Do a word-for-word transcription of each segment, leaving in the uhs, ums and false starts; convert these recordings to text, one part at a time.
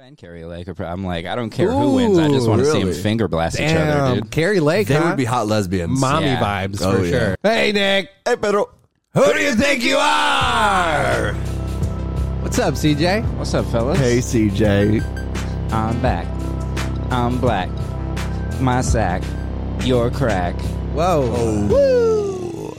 and Carrie Lake are. Pro- I'm like, I don't care Ooh, who wins. I just want to really? see them finger blast Damn. each other, dude. Carrie Lake, they huh? would be hot lesbians. Mommy yeah. vibes oh, for yeah. sure. Hey, Nick. Hey, Pedro. Who do you think you are? What's up, C J? What's up, fellas? Hey, C J. I'm back. I'm black. My sack. Your crack. Whoa. Oh. Woo.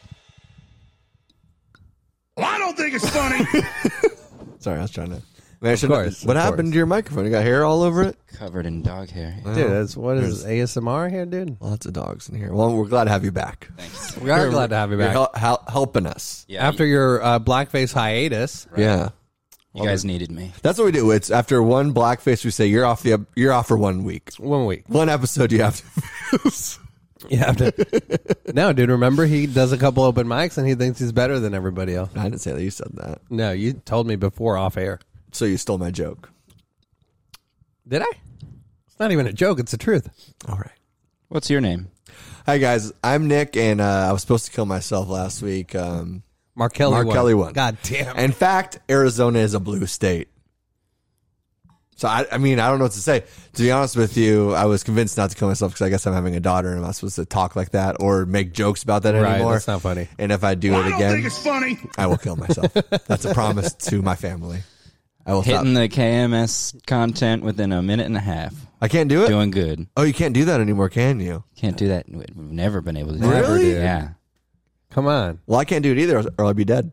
Well, I don't think it's funny. Sorry, I was trying to. Man, of course. What of happened course. to your microphone? You got hair all over it? Covered in dog hair. Dude, that's, what is A S M R here, dude? Lots of dogs in here. Well, we're glad to have you back. Thanks. We are glad to have you You're back. hel- hel- helping us. Yeah, After your uh, blackface hiatus. Right. Yeah. you guys needed me. That's what we do. It's after one blackface, we say, you're off the you're off for one week. One week. One episode you have to You have to. No, dude, remember he does a couple open mics and he thinks he's better than everybody else. I didn't say that. You said that. No, you told me before off air. So you stole my joke. Did I? It's not even a joke. It's the truth. All right. What's your name? Hi, guys. I'm Nick, and uh, I was supposed to kill myself last week. Um, Mark Kelly Mark won. Kelly won. God damn. In fact, Arizona is a blue state. So, I, I mean, I don't know what to say. To be honest with you, I was convinced not to kill myself because I guess I'm having a daughter and I'm not supposed to talk like that or make jokes about that Right, anymore. that's not funny. And if I do Well, it I don't again, think it's funny. I will kill myself. That's a promise to my family. I will Hitting stop. the K M S content within a minute and a half. I can't do it? Doing good. Oh, you can't do that anymore, can you? Can't do that. We've never been able to do Never that. did. Yeah. Come on. Well, I can't do it either or I'll be dead.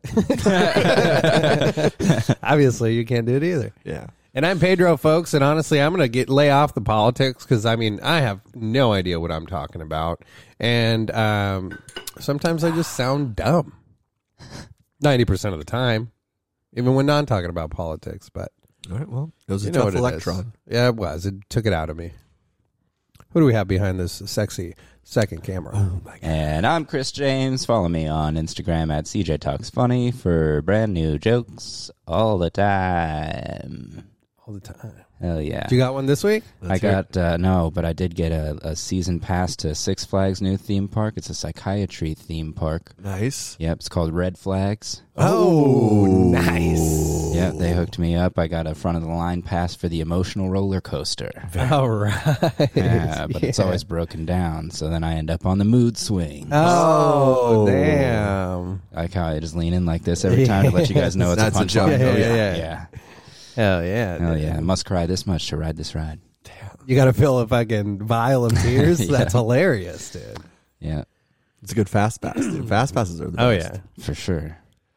Obviously, you can't do it either. Yeah. And I'm Pedro, folks, and honestly, I'm going to get lay off the politics because, I mean, I have no idea what I'm talking about. And um, sometimes I just sound dumb. ninety percent of the time, even when not talking about politics. But All right, well, it was a you know tough what it electron. is. Yeah, it was. It took it out of me. Who do we have behind this sexy second camera? Oh, my God. And I'm Chris James. Follow me on Instagram at C J Talks Funny for brand new jokes all the time. All the time. Hell yeah. You got one this week? I got, uh, no, but I did get a, a season pass to Six Flags new theme park. It's a psychiatry theme park. Nice. Yep, it's called Red Flags. Oh, nice. Yeah, they hooked me up. I got a front of the line pass for the emotional roller coaster. All right. Yeah, but it's Yeah. always broken down, so then I end up on the mood swing. Oh, damn. I like how I just lean in like this every time to let you guys know it's That's a a joke. punchline. Yeah, Oh, yeah, yeah, yeah. yeah. Hell yeah. Hell dude. yeah. I must cry this much to ride this ride. You got to fill a fucking vial of tears? Yeah. That's hilarious, dude. Yeah, It's a good fast pass, dude. Fast passes are the best. Oh, yeah. for sure.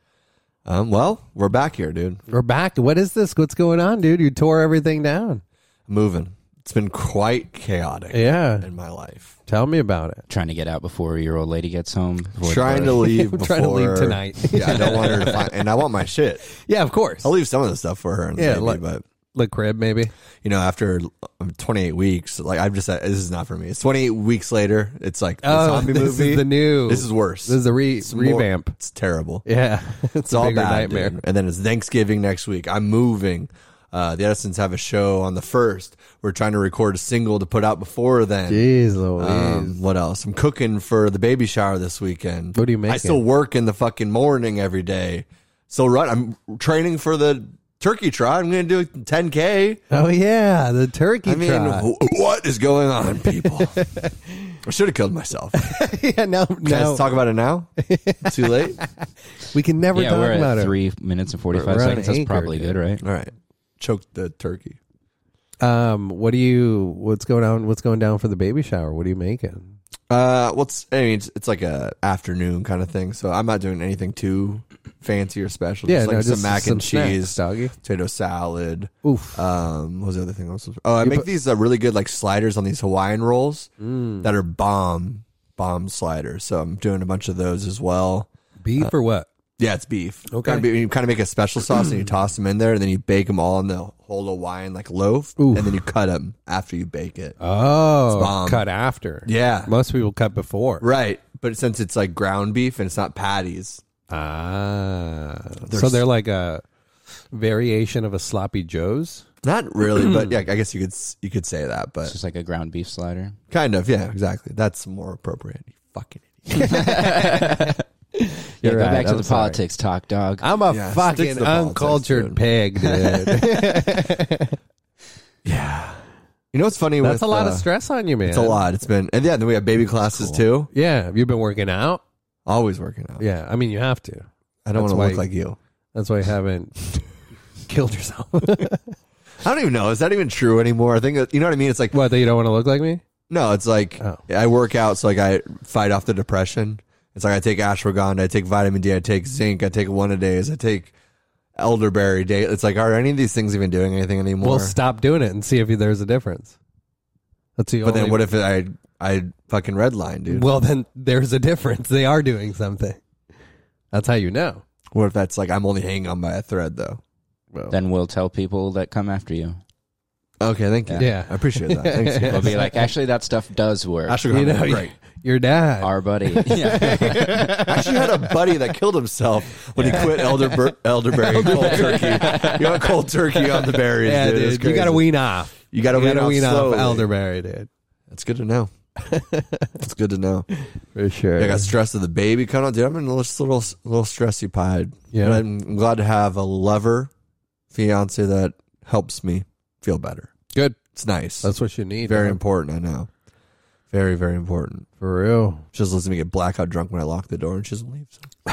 Um, well, we're back here, dude. We're back. What is this? What's going on, dude? You tore everything down. Moving. It's been quite chaotic Yeah. in my life. Tell me about it. Trying to get out before your old lady gets home. before Trying the- to leave I'm before. trying to leave tonight. Yeah, I don't want her to find, and I want my shit. Yeah, of course. I'll leave some of the stuff for her and the Yeah, baby, like- but The crib, maybe. you know, after twenty-eight weeks, like I'm just, this is not for me. It's twenty-eight weeks later. It's like the Oh, zombie this movie. is the new. This is worse. This is the re- It's more- revamp. It's terrible. Yeah. It's, It's a all bigger bad, nightmare. dude. And then it's Thanksgiving next week. I'm moving. Uh, the Edisons have a show on the first. We're trying to record a single to put out before then. Jeez Louise. Um, what else? I'm cooking for the baby shower this weekend. What are you I making? still work in the fucking morning every day. So run. I'm training for the turkey trot. I'm going to do ten K. Oh, yeah. The turkey I mean, trot. wh- what is going on, people? I should have killed myself. Can yeah, no, I no. just talk about it now? Too late? We can never yeah, talk we're about at it. three minutes and forty-five We're on seconds. That's Anchor, probably dude. good, right? All right. Choked the turkey. Um, what do you? What's going on? What's going down for the baby shower? What are you making? Uh, what's I mean, it's, it's like a afternoon kind of thing. So I'm not doing anything too fancy or special. Yeah, just like no, some just mac some and snacks, cheese, doggy. potato salad. Oof. Um, what was the other thing? I was, oh, I You make put- these uh, really good like sliders on these Hawaiian rolls Mm. that are bomb, bomb sliders. So I'm doing a bunch of those as well. Beef or what? Yeah, it's beef. Okay. Kind of, you kind of make a special sauce and you toss them in there, and then you bake them all in the whole Hawaiian like loaf, Oof. and then you cut them after you bake it. Oh, bomb. cut after. Yeah, Most people cut before. right. But since it's like ground beef and it's not patties, Ah, They're so s- they're like a variation of a sloppy joe's. not really, but yeah, I guess you could s- you could say that, It's but just like a ground beef slider. kind of, yeah, exactly. That's more appropriate. You fucking idiot. Yeah, You're go right, back to I'm the sorry. politics talk, dog. I'm a Yeah, stick fucking to the politics, uncultured dude. pig, dude. You know what's funny? That's with, a lot uh, of stress on you, man. It's a lot. It's been, and yeah, then we have baby classes too. Yeah. Have you been working out? Always working out. Yeah. I mean, you have to. I don't want That's to why- look like you. That's why you haven't killed yourself. I don't even know. Is that even true anymore? I think that- you know what I mean. It's like What, that you don't want to look like me? no. It's like Oh. I work out, so like I fight off the depression. It's like I take ashwagandha, I take vitamin D, I take zinc, I take one a days, I take elderberry day. It's like, are any of these things even doing anything anymore? Well, stop doing it and see if there's a difference. That's the but only. then what if I I fucking redline, dude? Well, then there's a difference. They are doing something. That's how you know. What if that's like I'm only hanging on by a thread though? Well, Then we'll tell people that come after you. Okay, thank you. Yeah. I appreciate that. Thanks. We'll be like, actually, that stuff does work. Ashwagandha, you know, great. your dad. Our buddy. Yeah. I actually had a buddy that killed himself when he quit elderber- elderberry cold turkey. You want cold turkey on the berries, yeah, dude. It's dude. You got to crazy. wean off. You got to You wean, got to off, wean off slowly. elderberry, dude. That's good to know. That's good to know. For sure. I got stressed with the baby coming out, dude. I'm in a little little, little stressy pied. Yeah. But I'm glad to have a lover, fiance that helps me feel better. Good. It's nice. That's what you need. very man. important. I know. Very very important. For real. She just lets me get blackout drunk when I lock the door, and she doesn't leave.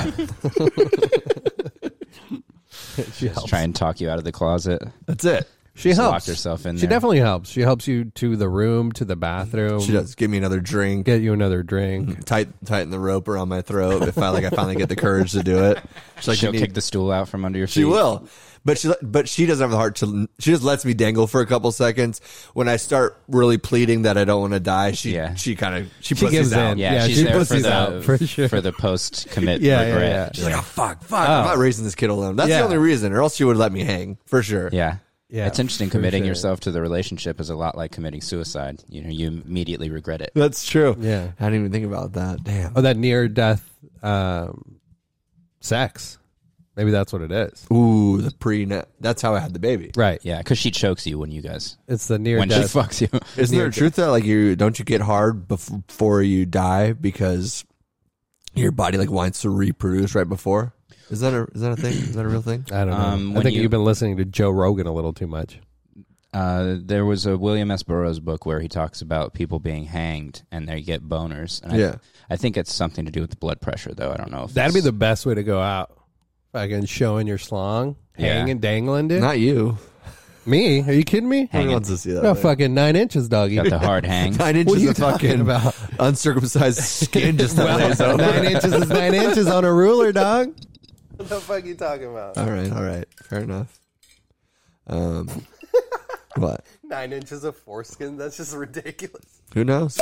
So. She Just helps. try and talk you out of the closet. That's it. She Just helps. lock herself in She there. definitely helps. She helps you to the room, to the bathroom. She does give me another drink. Get you another drink. Tight, tighten the rope around my throat if I like. I finally get the courage to do it. She's like, She'll "You need-" kick the stool out from under your feet. She will, but she but she doesn't have the heart to. She just lets me dangle for a couple seconds. When I start really pleading that I don't want to die, she Yeah. she kind of she, She pussies gives out. in. Yeah, Yeah, she's she there for pussies the out, for sure. for the post commit Yeah, yeah, regret. yeah. She's like, oh fuck, fuck! I'm Oh. not raising this kid alone. That's Yeah. the only reason, or else she would let me hang for sure. Yeah. Yeah, It's interesting. for Committing sure. yourself to the relationship is a lot like committing suicide. You know, you immediately regret it. That's true. Yeah. I didn't even think about that. Damn. Oh, that near death um, sex. Maybe that's what it is. Ooh, the pre. That's how I had the baby. Right. Yeah, because she chokes you when you guys It's the near when she death. fucks you. Isn't there a truth that like you don't you get hard bef- before you die because your body like wants to reproduce right before? Is that a is that a thing? Is that a real thing? I don't know. Um, I when think you- you've been listening to Joe Rogan a little too much. Uh, there was a William S. Burroughs book where he talks about people being hanged and they get boners. And Yeah. I, I think it's something to do with the blood pressure, though. I don't know if That'd be it's- the best way to go out. Fucking showing your slong, Yeah. hanging, dangling, dude. Not you. Me? Are you kidding me? Who Hanging. wants to see that? No, man? fucking nine inches, doggy. got the hard hang. Nine inches What are you of fucking talking about? uncircumcised skin just that lays over. Nine inches is nine inches on a ruler, dog. What the fuck are you talking about? All right, all right, fair enough. Um, what? Nine inches of foreskin? That's just ridiculous. Who knows?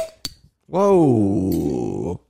Whoa.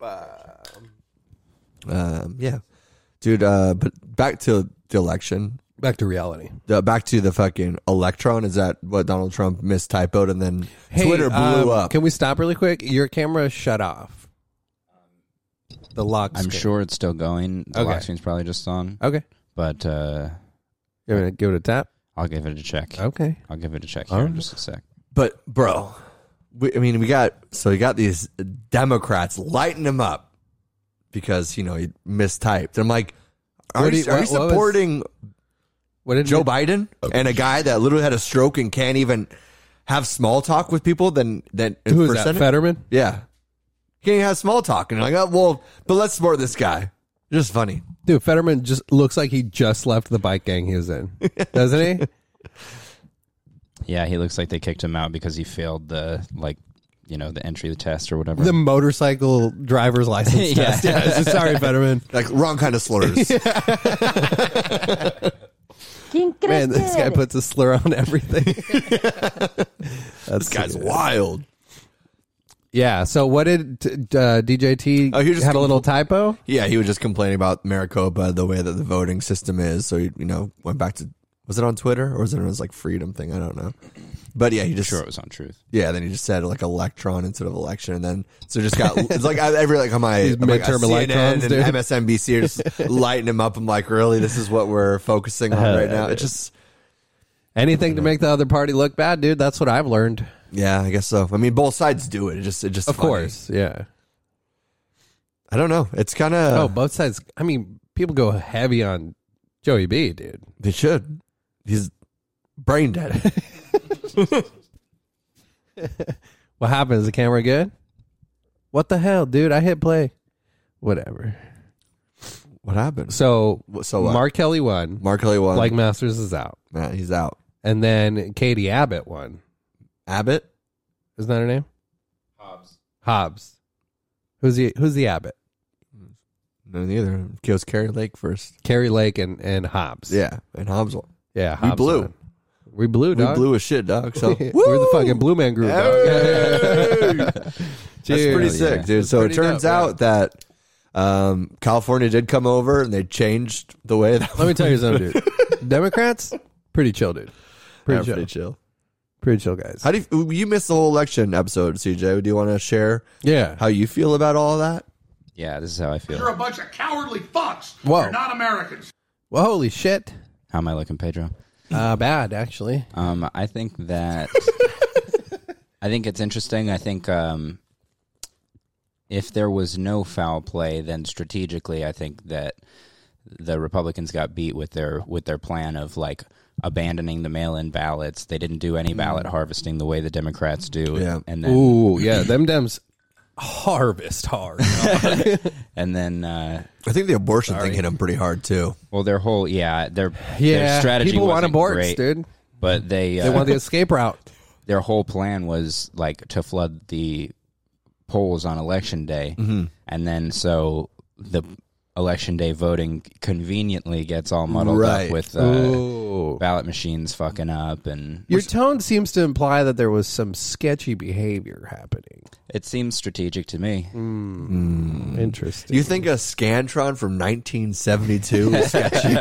Um, yeah, dude. Uh, but back to the election. Back to reality. Uh, back to the fucking electron. Is that what Donald Trump mistypoed and then Hey, Twitter blew um, up? Can we stop really quick? Your camera shut off. The lock I'm screen. sure it's still going. The Okay. lock screen's probably just on. Okay. But uh, Give it, give it a tap. I'll give it a check. Okay. I'll give it a check All here in right. just a sec. But bro, we, I mean, we got so we got these Democrats lighting him up because you know he mistyped. I'm like, are What do you, you- are you what- what was- supporting What did Joe you, Biden and a guy that literally had a stroke and can't even have small talk with people? Then then Who is for that? Senate? Fetterman? Yeah, he can't have small talk, and I'm like, oh, well, but let's support this guy. Just funny. Dude, Fetterman just looks like he just left the bike gang he was in, doesn't he? Yeah, he looks like they kicked him out because he failed the like, you know, the entry test or whatever. The motorcycle driver's license Yeah. test. Yeah, so sorry, Fetterman. Like wrong kind of slurs. Man, this guy puts a slur on everything. This guy's wild. Yeah. So what did t- uh, D J T Oh, he just had a little typo? Yeah, he was just complaining about Maricopa, the way that the voting system is. So he, you know, went back to, was it on Twitter or was it on his like freedom thing? I don't know. But yeah, he just, sure it was on Truth. yeah, then he just said like electron instead of election. And then, so just got, it's like I- every, like on my These I'm like, midterm C N N electrons, and dude. M S N B C are just lighting him up. I'm like, really? This is what we're focusing on right now? It just, Anything to make the other party look bad, dude. That's what I've learned. yeah, I guess so. I mean, both sides do it. It just, it just, Of funny. course. Yeah. I don't know. It's kind Oh, of, both sides. I mean, people go heavy on Joey B, dude. they should. He's brain dead. What happened? Is the camera good? What the hell, dude? I hit play. Whatever. What happened? So, So what? Mark Kelly won. Mark Kelly won. Blake Masters is out. Nah, he's out. And then Katie Abbott won. Abbott? Isn't that her name? Hobbs. Hobbs. Who's the Who's the Abbott? No, neither. It was Carrie Lake first. Carrie Lake and, and Hobbs. Yeah, and Hobbs won. Yeah, We Hobbs blew. won. We blew, We dog. blew a shit, dog. So We're the fucking Blue Man Group, dog. Hey! That's Dude. pretty Hell sick, yeah. dude. That's So it pretty turns dope, out that um, California did come over and they changed the way that Let me tell you something, dude. Democrats, pretty chill, dude. Pretty Yeah, chill. pretty chill. Pretty chill, guys. How do you, you missed the whole election episode, C J? Do you want to share Yeah. how you feel about all of that? Yeah, this is how I You're feel. a bunch of cowardly fucks. Whoa. You're not Americans. Well, holy shit. How am I looking, Pedro? Uh, bad, actually. Um, I think that I think it's interesting. I think um, if there was no foul play, then strategically, I think that the Republicans got beat with their with their plan of like abandoning the mail-in ballots. They didn't do any ballot harvesting the way the Democrats do. Yeah. and then Ooh, yeah. Them Dems harvest hard. and then uh, I think the abortion thing hit them pretty hard too. well, their whole yeah their yeah. their strategy People want wasn't aborts, great, dude. but they uh, They want the escape route. their whole plan was like to flood the polls on election day, Mm-hmm. and then so the election day voting conveniently gets all muddled Right. up with uh, Ooh. ballot machines fucking up, and Your tone seems to imply that there was some sketchy behavior happening. it seems strategic to me. Interesting. You think a Scantron from nineteen seventy-two was sketchy?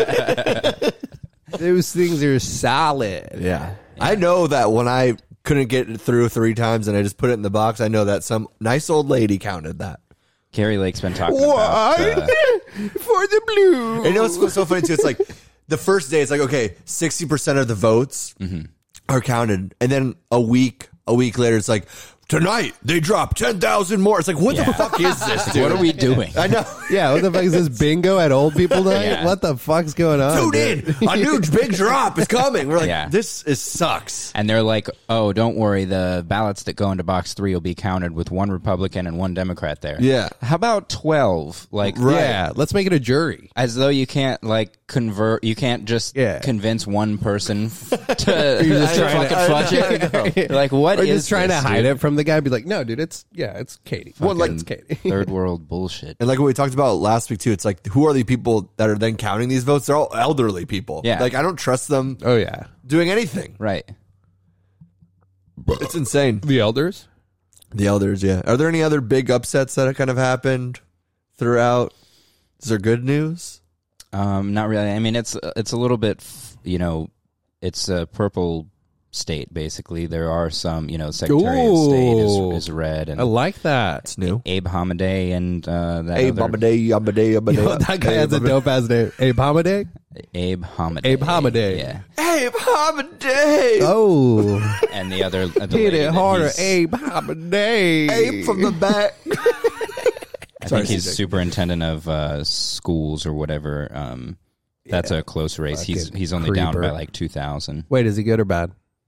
Those things are solid. Yeah. I know that when I couldn't get it through three times and I just put it in the box, I know that some nice old lady counted that. Carrie Lake's been talking about. Uh, For the blue. And you know what's so funny too? It's like the first day, it's like, okay, sixty percent of the votes are counted. And then a week, a week later, it's like, tonight they dropped ten thousand more. It's like, what Yeah. the fuck is this, dude? what are we doing? I know. Yeah, what the fuck is this bingo at old people night? Yeah. What the fuck's going on? Tune dude? in. A new big drop is coming. We're like, Yeah. this is sucks. And they're like, "Oh, don't worry. The ballots that go into box three will be counted with one Republican and one Democrat there." Yeah. How about twelve? Like, Yeah, let's make it a jury. as though you can't like convert. You can't just Yeah. convince one person to, You're just to trying to- fucking fudge it. Like, what Or is just trying this, to hide dude? it from the guy. Be like, no, dude, it's yeah, it's Katie. Well, like- it's Katie. Third world bullshit. And like what we talked about last week too, it's like, who are the people that are then counting these votes? They're all elderly people. Yeah. Like, I don't trust them Oh yeah, doing anything. Right. It's insane. the elders. The elders, yeah. Are there any other big upsets that kind of happened throughout? Is there good news? Um, not really. I mean, it's it's a little bit, you know, it's a purple state basically. There are some, you know, Secretary of State Ooh. is, is red, and I like that. It's new. Abe Hamadeh and uh, that Hey, other, Baba Day, Yabba Day, Yabba Yo, Day. that guy Hey, has a Baba- dope ass name. Abe Hamadeh. Abe Hamadeh. Abe Hamadeh. Yeah, Hey, Baba Day. Oh, and the other uh, the hit lady it eh? that harder, he's- Abe Hamadeh. Abe from the back. I Sorry, think he's C J. superintendent of uh, schools or whatever. Um, that's a close race. He's Fucking he's only down creeper. by like two thousand. Wait, is he good or bad?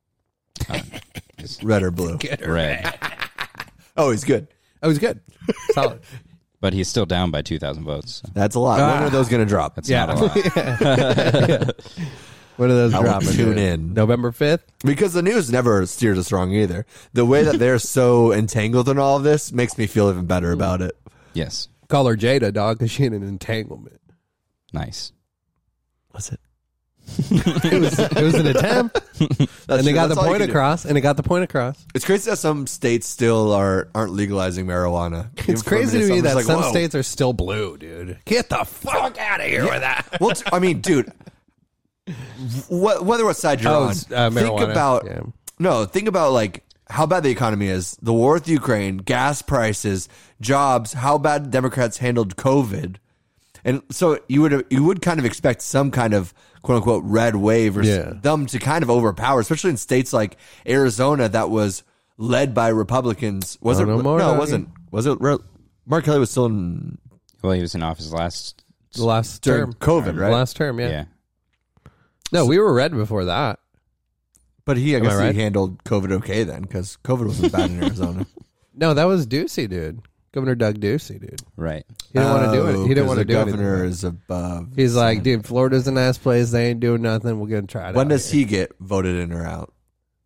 Red or blue? Red, Oh, he's good. Oh, he's good. Solid. but he's still down by two thousand votes. So That's a lot. When are those going to drop? that's Yeah. not a lot. When are those I will dropping? tune dude? in. November fifth. Because the news never steers us wrong either. The way that they're so entangled in all of this makes me feel even better about it. Yes, Call her Jada, dog, because she in an entanglement. nice. What's it? It was, it was an attempt, That's and they true. got That's the all you point can do. across. And it got the point across. It's crazy that some states still are aren't legalizing marijuana. Even It's for a crazy minute, to me I'm just that like, some whoa. states are still blue, dude. Get the fuck out of here with that. Well, t- I mean, dude, wh- whether what side you're Oh, on, it's, uh, think marijuana. about Yeah. no, think about like how bad the economy is, the war with Ukraine, gas prices, jobs, how bad Democrats handled COVID, and so you would you would kind of expect some kind of quote unquote red wave or s- Yeah. them to kind of overpower, especially in states like Arizona that was led by Republicans. Was Oh, it? no more, no, it doggy. wasn't. Was it? Re- Mark Kelly was still in Well, he was in office last. The last during term. COVID, right? Last term, yeah. Yeah. No, we were red before that. But he, I Am guess, I right? he handled COVID okay then, because COVID wasn't bad in Arizona. No, that was Ducey, dude. Governor Doug Ducey, dude. Right. He didn't want to do it. He didn't Oh, want to the do it. governor is above. He's like, dude, Florida's a nice place. They ain't doing nothing. We're gonna try it. when out does here. he get voted in or out?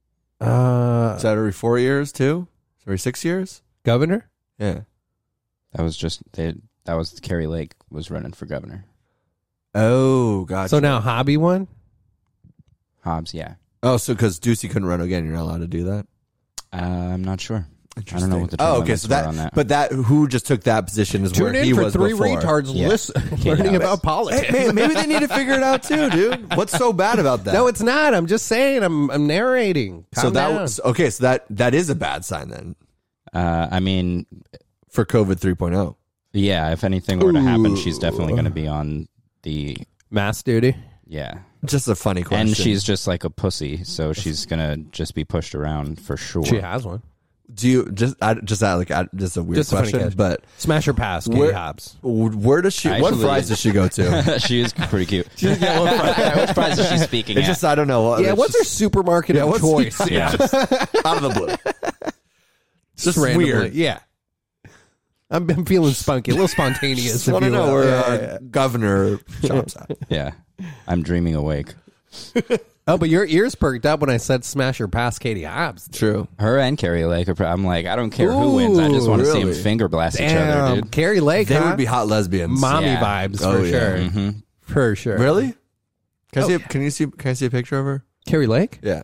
Uh, Is that every four years too? Every six years? governor? Yeah. That was just they, that was Kerry Lake was running for governor. Oh, gotcha. So now Hobby won. Hobbs, yeah. oh, so because Ducey couldn't run again, you're not allowed to do that. Uh, I'm not sure. I don't Interesting. know what the term oh, okay. limits So were that, on that. but that who just took that position is where Tune he in for was three before. retards Yeah. listen, Yeah. learning about politics. Hey, man, maybe they need to figure it out too, dude. What's so bad about that? No, it's not. I'm just saying. I'm I'm narrating. Calm so that down. was okay. So that that is a bad sign then uh, I mean, for COVID three point oh. yeah. If anything were to happen, she's definitely going to be on the mass duty. yeah. Just a funny question. And she's just like a pussy, so she's gonna just be pushed around for sure. She has one. do you just I, just I, like I, just a weird Just a funny question, catch. but Smash or pass, Katie Where- Hobbs. where does she? what Actually- fries does she go to? She is pretty cute. Which prize is she speaking It's at? just I don't know. What, Yeah, it's what's her just supermarket Yeah, of what's- choice? yeah. out of the blue? Just randomly. weird. Yeah. I'm, I'm feeling spunky, a little spontaneous. Just if want to you know will. where Yeah, our yeah, yeah. governor shops at. Yeah. I'm dreaming awake. Oh, but your ears perked up when I said smash or pass Katie Hobbs. True. Her and Carrie Lake are. Pro- I'm like, I don't care who wins. I just want to see them really? finger blast each other, Damn, dude. Carrie Lake, They huh? would be hot lesbians. mommy Yeah. vibes Oh, for yeah. sure, Mm-hmm. for sure. Really? Can I see? A, Okay. can you see? Can I see a picture of her? Carrie Lake? Yeah.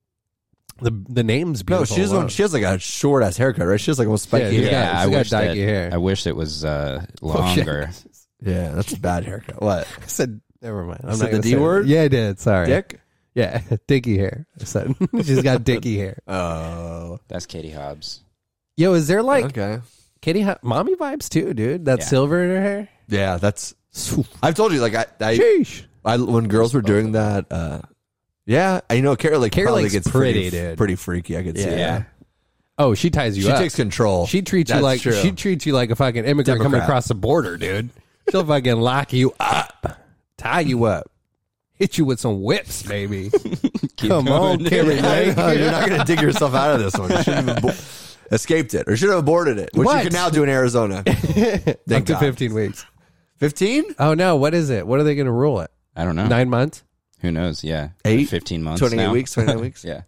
The the name's No, beautiful. she's alone. one. She has like a short ass haircut, right? She has like almost spiky. Yeah, hair. she's got- Yeah, I she's got wish that. dykey hair. I wish it was uh, Oh, shit. longer. Yeah, that's a bad haircut. What? I said, never mind. I'm You not said the gonna D say it. word? Yeah, I did. Sorry. Dick? Yeah, dicky hair. I said she's got dicky hair. Oh. That's Katie Hobbs. Yo, is there like Okay. Katie Ho- mommy vibes too, dude? That Yeah. silver in her hair. Yeah, that's. I've told you, like I, I, Sheesh. I when girls were doing that. uh Yeah, I know. Carrie like Carrie probably Lake's gets pretty, pretty, dude. pretty freaky. I could see. Yeah. that. Oh, she ties you She up. takes control. She treats you That's like true. she treats you like a fucking immigrant coming Democrat. across the border, dude. She'll fucking lock you up, tie you up, hit you with some whips, baby. Come on, Carrie Lake. No, you're not going to dig yourself out of this one. You should have abo- escaped it, or should have aborted it, which What? you can now do in Arizona. Up to God. fifteen weeks. Fifteen? Oh no, what is it? What are they going to rule it? I don't know. Nine months? Who knows? Yeah. Eight? fifteen months. Twenty-eight now. weeks. Twenty-nine weeks. Yeah.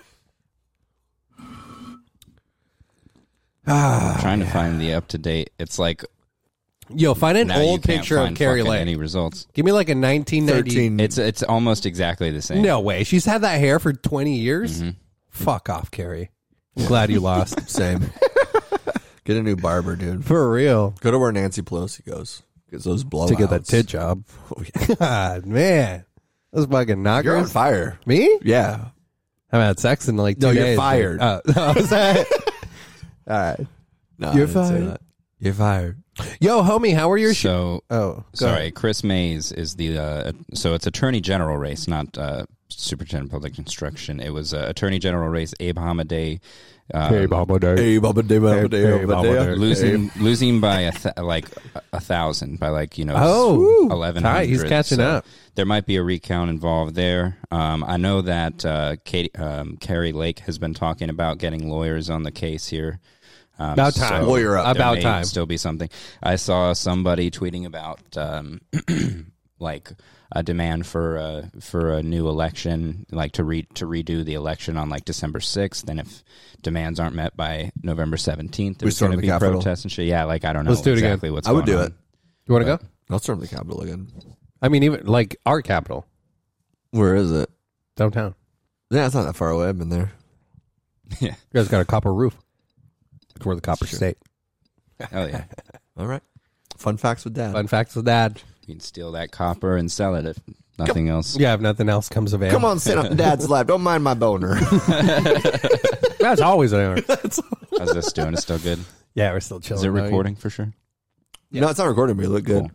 Ah, Trying to find the up to date. It's like Yo, find an now you old can't picture of find Carrie fucking Lake. any results. Give me like a nineteen ninety. Thirteen. It's it's almost exactly the same. No way. She's had that hair for twenty years. Mm-hmm. Fuck off, Carrie. I'm glad you lost. Same. Get a new barber, dude. For real. Go to where Nancy Pelosi goes. Gets those blowouts. To get that tit job. Oh, yeah. God, man. Those fucking You're on knockers. fire. Me? Yeah. I've had sex in like two No, you're days, dude. fired. Oh, oh, is that- All right. No, You're I didn't say fired. that. You're fired. Yo, homie, how are your sh- So Oh, go sorry, ahead. Chris Mays is the uh, so it's Attorney General race, not uh, Superintendent of Public Instruction. It was uh, Attorney General race. Abe Hamadeh. Um, Hey, Baba Day, Baba Day, Hey, Baba Day. losing losing by a th- like a, a thousand by like you know Oh, eleven tight. hundred. He's catching So up. There might be a recount involved there. Um, I know that uh, Katie, um, Carrie Lake has been talking about getting lawyers on the case here. Um, About time. so Lawyer up. there About may time. Still be something. I saw somebody tweeting about um, like a demand for uh, for a new election, like to re- to redo the election on like December sixth. And if demands aren't met by November seventeenth, there's storm going to the be Capitol. protests and shit. Yeah, like I don't know Let's do it again. exactly what's I would going do on. it. You want to go? I'll storm the Capitol again. I mean, even like our capital, Where is it? downtown. Yeah, it's not that far away. I've been there. Yeah. You guys got a copper roof. It's where the copper state. Oh yeah. All right. Fun facts with Dad. Fun facts with Dad. You can steal that copper and sell it if nothing else. Yeah, if nothing else comes available. Come on, sit on Dad's lap. Don't mind my boner. That's always an error. How's this doing? It's still good. Yeah, we're still chilling. Is it though. recording for sure? No, it's not recording, but you look good.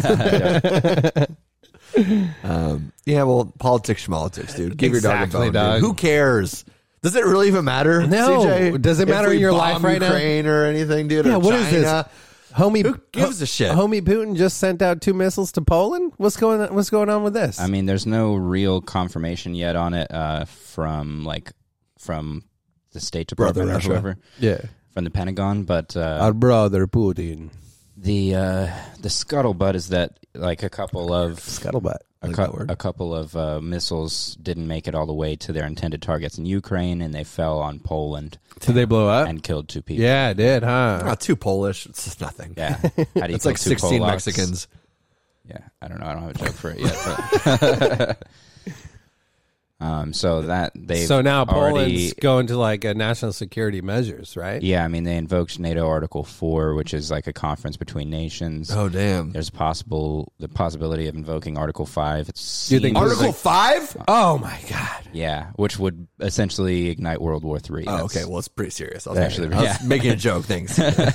Um, yeah, well, politics, schmolitics, dude. Give Exactly, your dog a bone, dog. dude. Who cares? Does it really even matter? No. C J? Does it If matter we in your bomb life right now? Ukraine or anything, dude? Yeah, or what is China? this? Homie, Who gives a shit? Homie Putin just sent out two missiles to Poland. What's going on? What's going on with this? I mean, there's no real confirmation yet on it uh, from like from the State Department Brother or Russia. whoever, yeah, from the Pentagon. But uh, our brother Putin. the uh, the scuttlebutt is that like a couple of Scuttlebutt. a, like cou- that word. a couple of uh, missiles didn't make it all the way to their intended targets in Ukraine, and they fell on Poland Did they blow up? and killed two people. Yeah, it did, huh? Not too Polish. It's just nothing. Yeah, how do you It's kill like two sixteen Polacks? Mexicans. Yeah, I don't know. I don't have a joke for it yet. But um, so that they So now already, Poland's going to like a national security measures, right? yeah, I mean they invoked NATO Article Four, which is like a conference between nations. Oh damn! There's possible the possibility of invoking Article Five. It's You think Article like- five? Oh my god. yeah, which would essentially ignite World War Three. Oh, That's- okay. Well, it's pretty serious. I was, Actually, making, I was yeah. making a joke. Thanks.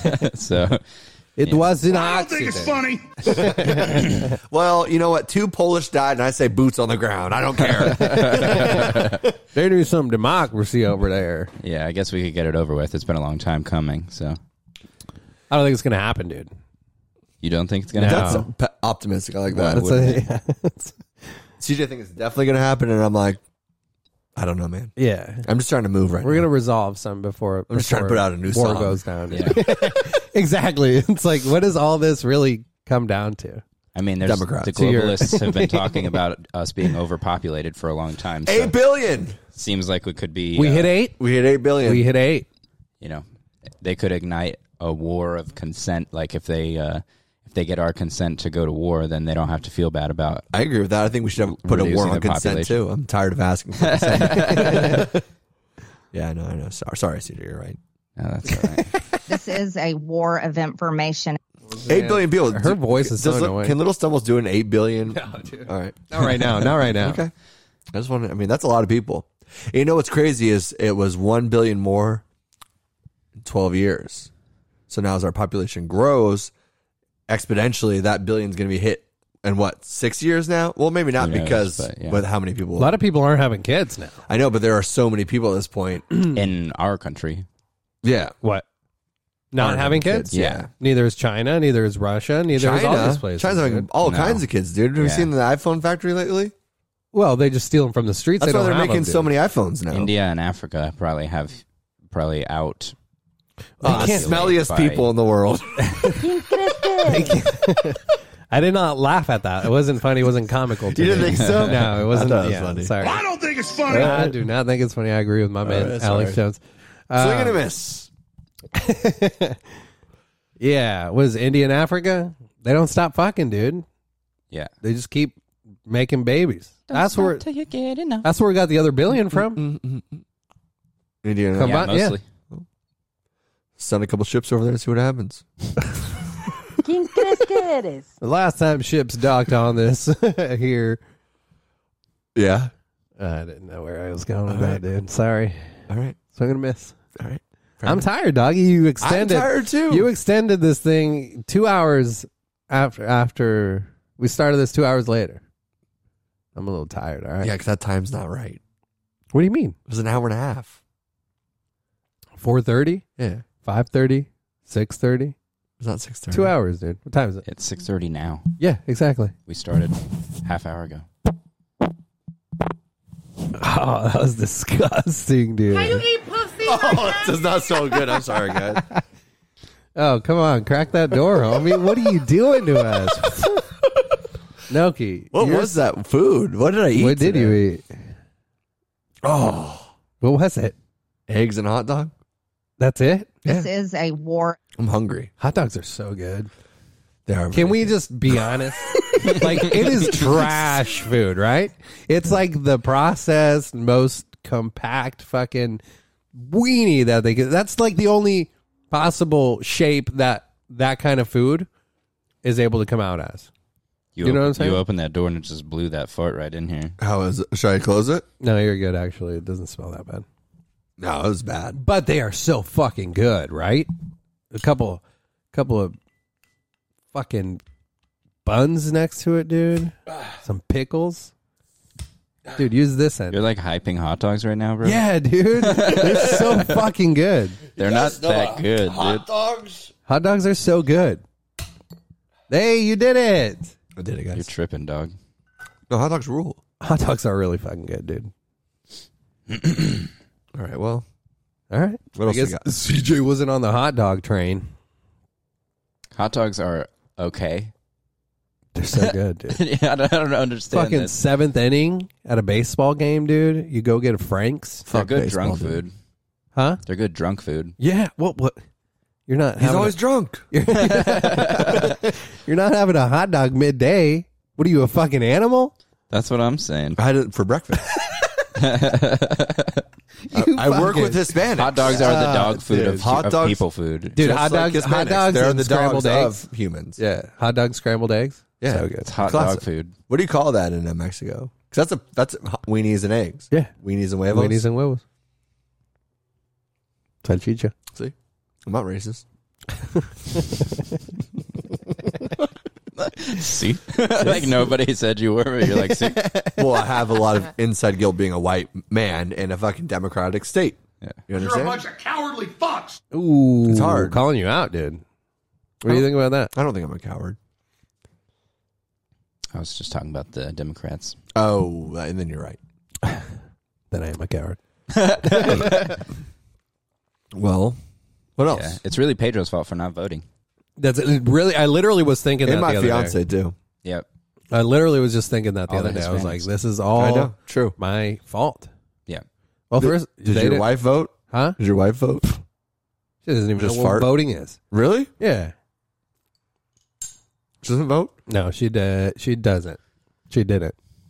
so It was an I don't think it's accident. funny. Well, you know what? Two Polish died, and I say boots on the ground. I don't care. They do some democracy over there. yeah, I guess we could get it over with. It's been a long time coming. So I don't think it's gonna happen, dude. you don't think it's gonna No. happen? That's pe- optimistic. I like that. That's a, yeah. C J thinks it's definitely going to happen, and I'm like, I don't know, man. yeah. I'm just trying to move right We're now. gonna resolve some before. I'm just trying to before put out a new war song. goes down. Yeah. Exactly. It's like, what does all this really come down to? I mean, there's Democrats. the So you're- globalists have been talking about us being overpopulated for a long time. So Eight billion. seems like we could be. We uh, hit eight. We hit eight billion. We hit eight. You know, they could ignite a war of consent. Like if they uh, if they get our consent to go to war, then they don't have to feel bad about. I agree with that. I think we should have put a war Reducing on the consent population. too. I'm tired of asking for consent. Yeah, I know, I know. Sorry, sorry, C J, you're right. No, that's all right. This is a war of information. Eight billion people. Her voice is so Does- annoying. Can Little Stumbles do an eight billion? No, dude. All right. Not right now. Not right now. Okay. I just want to, I mean, that's a lot of people. And you know what's crazy is it was one billion more in twelve years. So now as our population grows exponentially, that billion's going to be hit in what, six years now? Well, maybe not Who knows, because but, yeah. with how many people. A lot of people aren't having kids now. I know, but there are so many people at this point. In our country, Yeah. What? Not Aren't having having kids? kids, yeah. Neither is China. Neither is Russia. Neither is all these China. places. China's having dude. all No. kinds of kids, dude. Have you Yeah. seen the iPhone factory lately? Well, they just steal them from the streets. That's they why don't they're have making them, so dude. many iPhones now. India and Africa probably have probably out. Oh, the can't- smelliest by- people in the world. They can't- I did not laugh at that. It wasn't funny. It wasn't comical. To You didn't me. think so? No, it wasn't. I thought it was yeah, funny. Sorry. I don't think it's funny. I do not think it's funny. I agree with my man, right, Alex sorry. Jones. Swing and Uh, a miss. yeah. Was India and Africa? They don't stop fucking, dude. Yeah, They just keep making babies. that's where. till you get enough. That's where we got the other billion from. Indiana. Come Yeah, on, yeah. mostly. Send a couple ships over there and see what happens. The last time ships docked on this here, Yeah. I didn't know where I was going with All that, right. dude. Sorry. All right. So I'm gonna miss. All right. Fair I'm enough. tired, doggy. You extended. I'm tired too. You extended this thing two hours after after we started this two hours later. I'm a little tired. All right. yeah, because that time's not right. What do you mean? It was an hour and a half. Four thirty, Yeah. five thirty, six thirty. It's not six thirty. Two hours, dude. What time is it? It's six thirty now. Yeah, exactly. We started half hour ago. Oh, that was disgusting, dude. Oh, that does not sound good. I'm sorry, guys. Oh, come on, crack that door, homie. What are you doing to us? Noki. What you're- was that food? What did I eat? What did today? you eat? Oh, What was it? eggs and hot dog. That's it? This is a war. I'm hungry. Hot dogs are so good. They are. Can we just be honest? Like, it is trash food, right? It's like the processed, most compact fucking weenie that they get. That's like the only possible shape that that kind of food is able to come out as. You know op- what I'm saying? You opened that door and it just blew that fart right in here. How is it? Should I close it? No, you're good, actually. It doesn't smell that bad. No, it was bad. But they are so fucking good, right? A couple, couple of fucking buns next to it, dude. Some pickles. Dude, use this end. You're like hyping hot dogs right now, bro. Yeah, dude. They're so fucking good. They're not that good, Hot dude. dogs. Hot dogs are so good. Hey, you did it. I did it, You're guys. tripping, dog. No, hot dogs rule. Hot dogs are really fucking good, dude. All right, well, All right. what I else we guess got? C J wasn't on the hot dog train. Hot dogs are okay. They're so good, dude. yeah, I don't, I don't understand Fucking this. seventh inning at a baseball game, dude. You go get a Frank's. They're Fuck good baseball, drunk dude. food. Huh? They're good drunk food. Yeah. What? What? You're not. He's having always a, drunk. you're not having a hot dog midday. What are you, a fucking animal? That's what I'm saying. I had it for breakfast. I, I work fucking- with Hispanics. Hot dogs are the Ah, dog food dude. of, Hot of dogs- people food. Dude, Just hot like dogs, hot Hispanics. dogs, They're and the scrambled dogs eggs. of humans. Yeah, hot dogs, scrambled eggs. Yeah. So good. It's hot Classic. dog food. What do you call that in uh, Mexico? Because that's a that's hot weenies and eggs. Yeah, Weenies and huevos. weenies and huevos. Salchicha. See, I'm not racist. See? like nobody said you were, but you're like, see? Well, I have a lot of inside guilt being a white man in a fucking democratic state. Yeah. You You're a understand? bunch of cowardly fucks. Ooh, It's hard. calling you out, dude. What do you think about that? I don't think I'm a coward. I was just talking about the Democrats. Oh, and then you're right. Then I am a coward. Well, what else? Yeah. It's really Pedro's fault for not voting. That's it really. I literally was thinking that And my the other fiance day. too. Yep. I literally was just thinking that the All other the day. I was like, Hispanics. "This is all I know. True. my fault." Yeah. Well, Did, first, did they your didn't- wife vote? Huh? Did your wife vote? She doesn't even Just know what fart? voting is. Really? Yeah. She doesn't vote? No, she did. She doesn't. She didn't.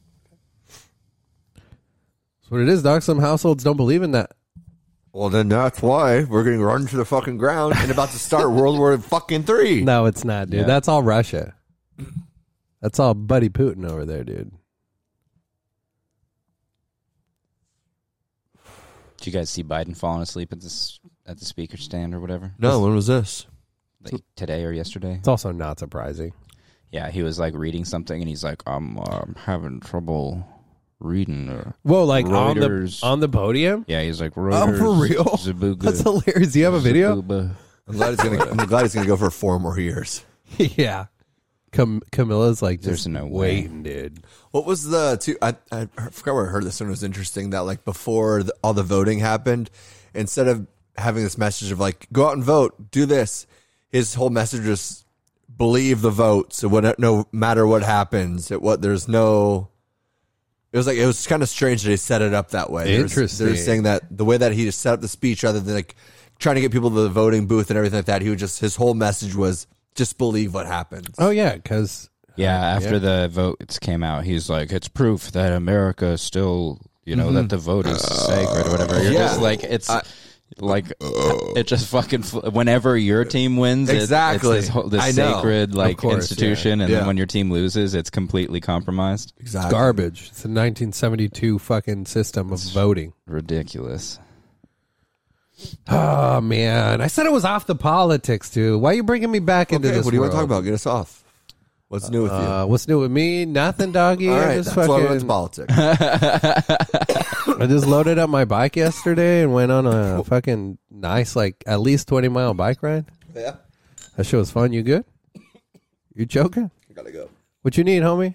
That's what it is, Doc. Some households don't believe in that. Well, then that's why we're getting run to the fucking ground and about to start World War fucking three. No, it's not, dude. Yeah. That's all Russia. That's all Buddy Putin over there, dude. Did you guys see Biden falling asleep at this at the speaker stand or whatever? No, when was this? Like today or yesterday? It's also not surprising. Yeah, he was like reading something and he's like, I'm uh, having trouble reading. Uh, Whoa, like on the Reuters. on the podium? yeah, he's like, Oh, Reuters, for real? Zabuga, That's hilarious. Do you have a video? Zabuba. I'm glad it's gonna. I'm glad it's gonna go for four more years. Yeah. Cam- Camilla's like There's just no way. waiting, dude. What was the two? I, I forgot where I heard this one. It was interesting that like before the, all the voting happened, instead of having this message of like go out and vote, do this, his whole message was believe the vote. So what, no matter what happens, it what there's no. It was like it was kind of strange that he set it up that way. They were- Interesting. They were saying that the way that he just set up the speech, rather than like trying to get people to the voting booth and everything like that, he would just his whole message was just believe what happens. Oh yeah, because Yeah, after yeah. the votes came out, he's like, it's proof that America is still, you know, that the vote is sacred or whatever. You're Yeah. just like, it's I- like, it just fucking, fl- whenever your team wins, it- Exactly. it's this, whole, this I know. sacred, like, course, institution, and Yeah. then when your team loses, it's completely compromised. Exactly. garbage. It's a nineteen seventy-two fucking system of voting. Ridiculous. Oh man, I said it was off the politics, dude. Why are you bringing me back into Okay, this? what do you want to talk world? about? Get us off. What's new with you? Uh, what's new with me? Nothing, doggy. All I right, just that's why we went to fucking, politics. I just loaded up my bike yesterday and went on a fucking nice, like at least twenty mile bike ride. Yeah, That shit was fun. You good? You joking? I gotta go. What you need, homie?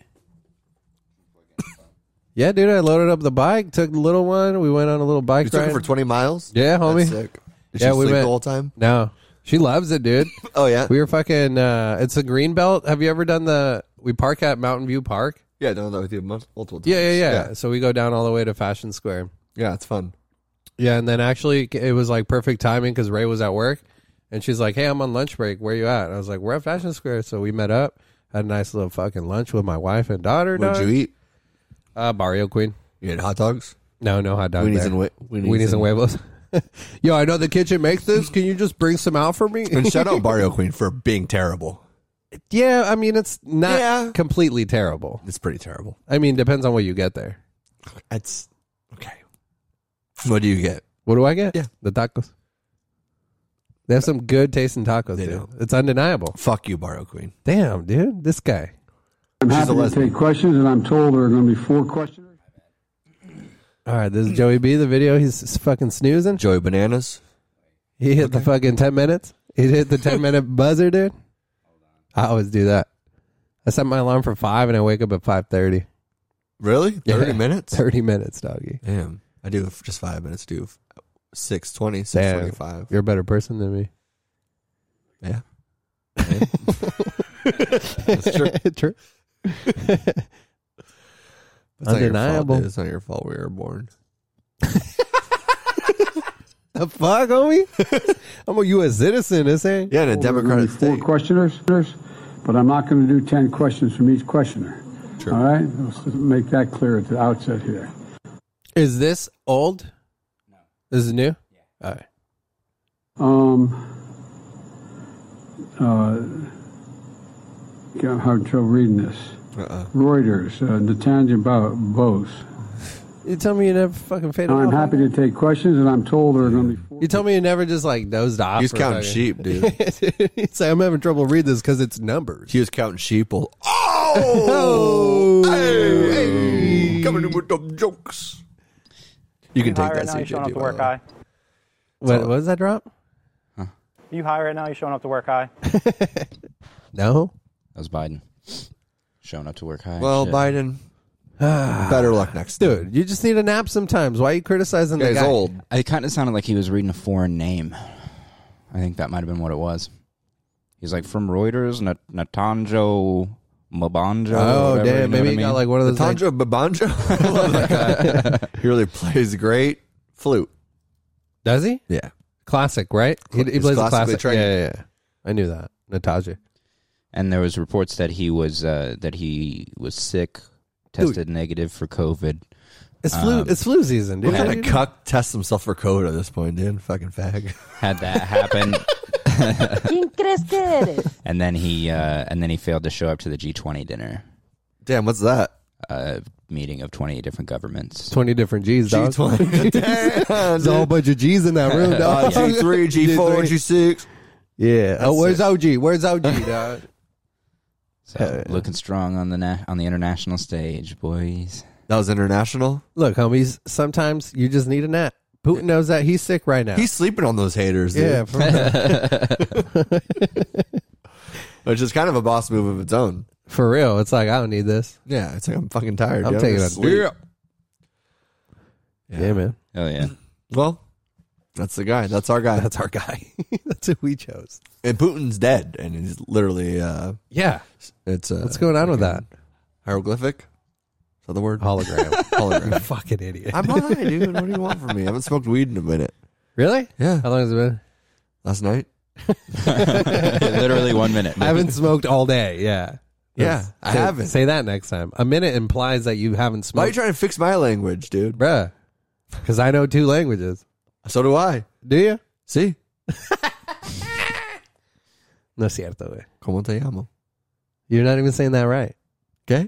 Yeah, dude. I loaded up the bike, took the little one. We went on a little bike You took ride. it for twenty miles. Yeah, homie. That's sick. Did Yeah, she we sleep went- the whole time? No, she loves it, dude. Oh yeah, We were fucking. Uh, it's a green belt. Have you ever done the? We park at Mountain View Park. yeah. I done that with you mul- multiple times. Yeah, yeah, yeah, yeah. So we go down all the way to Fashion Square. Yeah, it's fun. Yeah, and then actually it was like perfect timing because Ray was at work, and she's like, "Hey, I'm on lunch break. Where you at?" And I was like, "We're at Fashion Square." So we met up, had a nice little fucking lunch with my wife and daughter. What'd dog. you eat? Uh, Barrio Queen. You had hot dogs. No, no hot dog. Weenies there. and wa- weenies Weenies and and- huevos. Yo, I know the kitchen makes this. Can you just bring some out for me? And shout out Barrio Queen for being terrible. Yeah, I mean it's not Yeah. completely terrible. It's pretty terrible. I mean, depends on what you get there. It's okay. What do you get? What do I get? Yeah. The tacos. They have some good tasting tacos, They dude. do. It's undeniable. Fuck you, Barrio Queen. Damn, dude, this guy. I'm She's a happy to lesbian. take questions, and I'm told there are going to be four questioners. All right, this is Joey B. The video. He's s- fucking snoozing. Joey Bananas. He hit the fucking ten minutes. He hit the ten minute buzzer, dude. I always do that. I set my alarm for five, and I wake up at five thirty. Really? Thirty Yeah. minutes? Thirty minutes, doggy. Damn. I do f- just five minutes. Do six twenty, six Damn. twenty-five. You're a better person than me. Yeah. Yeah. That's true. True. It's not your fault, Undeniable. dude. It's not your fault we were born. The fuck, homie? I'm a U S citizen. This ain't. Yeah, in a There are gonna democratic be four state. questioners, but I'm not going to do ten questions from each questioner. True. All right? Let's make that clear at the outset here. Is this old? No. This is new? Yeah. All right. Um, uh, I'm having trouble reading this. Uh-uh. Reuters, uh, Nathaniel Bo- Bose. You tell me you never fucking faded I'm off. happy to take questions, and I'm told there are going to be four. You told me you never just like dozed off. He was for counting fucking- sheep, dude. He's like, I'm having trouble reading this because it's numbers. He was counting sheep. Oh! oh hey, hey, coming in with them jokes. You can Hi take right that, now, you C J. showing up too, to by work the way. high. What, what was that drop? You high right now, you showing up to work high. No. That was Biden showing up to work high. Well, Shit. Biden, better luck next time. Dude, you just need a nap sometimes. Why are you criticizing the Guy's guy? old. It kind of sounded like he was reading a foreign name. I think that might have been what it was. He's like from Reuters, Nat- Natanjo Mabanjo. Oh, whatever, damn. you know Maybe what he I got mean? like one of those. Like, Tandra Babanjo? I love that guy. He really plays great flute. does he? Yeah. Classic, right? He, he He's plays a classically classic. trained. Yeah, yeah, yeah. I knew that. Natasha. And there was reports that he was uh, that he was sick, tested negative for COVID. It's flu. Um, it's flu season, dude. What kind What of do you cuck tests himself for code at this point, dude? Fucking fag. Had that happen, ¿Quién crees que eres? and then he uh, and then he failed to show up to the G twenty dinner, Damn, what's that? uh, meeting of twenty different governments. do? Twenty different G's, dog. G twenty. Damn, There's a whole bunch of G's in that room, Uh, dog. G three, G four, G six. Yeah. Oh, That's where's it. O G? Where's O G, dog? So looking strong on the na- on the international stage, boys. That was international. Look, homies. Sometimes you just need a nap. Putin knows that he's sick right now. He's sleeping on those haters, dude. yeah. For, Which is kind of a boss move of its own. for real. It's like I don't need this. Yeah, it's like I'm fucking tired. I'm dude. taking gonna a sleep. Yeah, man. Oh yeah. Well, that's the guy. That's our guy. That's our guy. That's who we chose. And Putin's dead, and he's literally. Uh, Yeah. it's uh, What's going on with that? hieroglyphic. Is that the word? Hologram. you Hologram. fucking idiot. I'm high, dude. What do you want from me? I haven't smoked weed in a minute. Really? Yeah, How long has it been? last night. Literally one minute. I haven't smoked all day. Yeah. Yeah, I Say- haven't. Say that next time. A minute implies that you haven't Why are you smoked. trying to fix my language, dude? Bruh. Because I know two languages. So do I. Do you? See, No es cierto, güey. ¿Cómo te llamo? You're not even saying that right. Okay.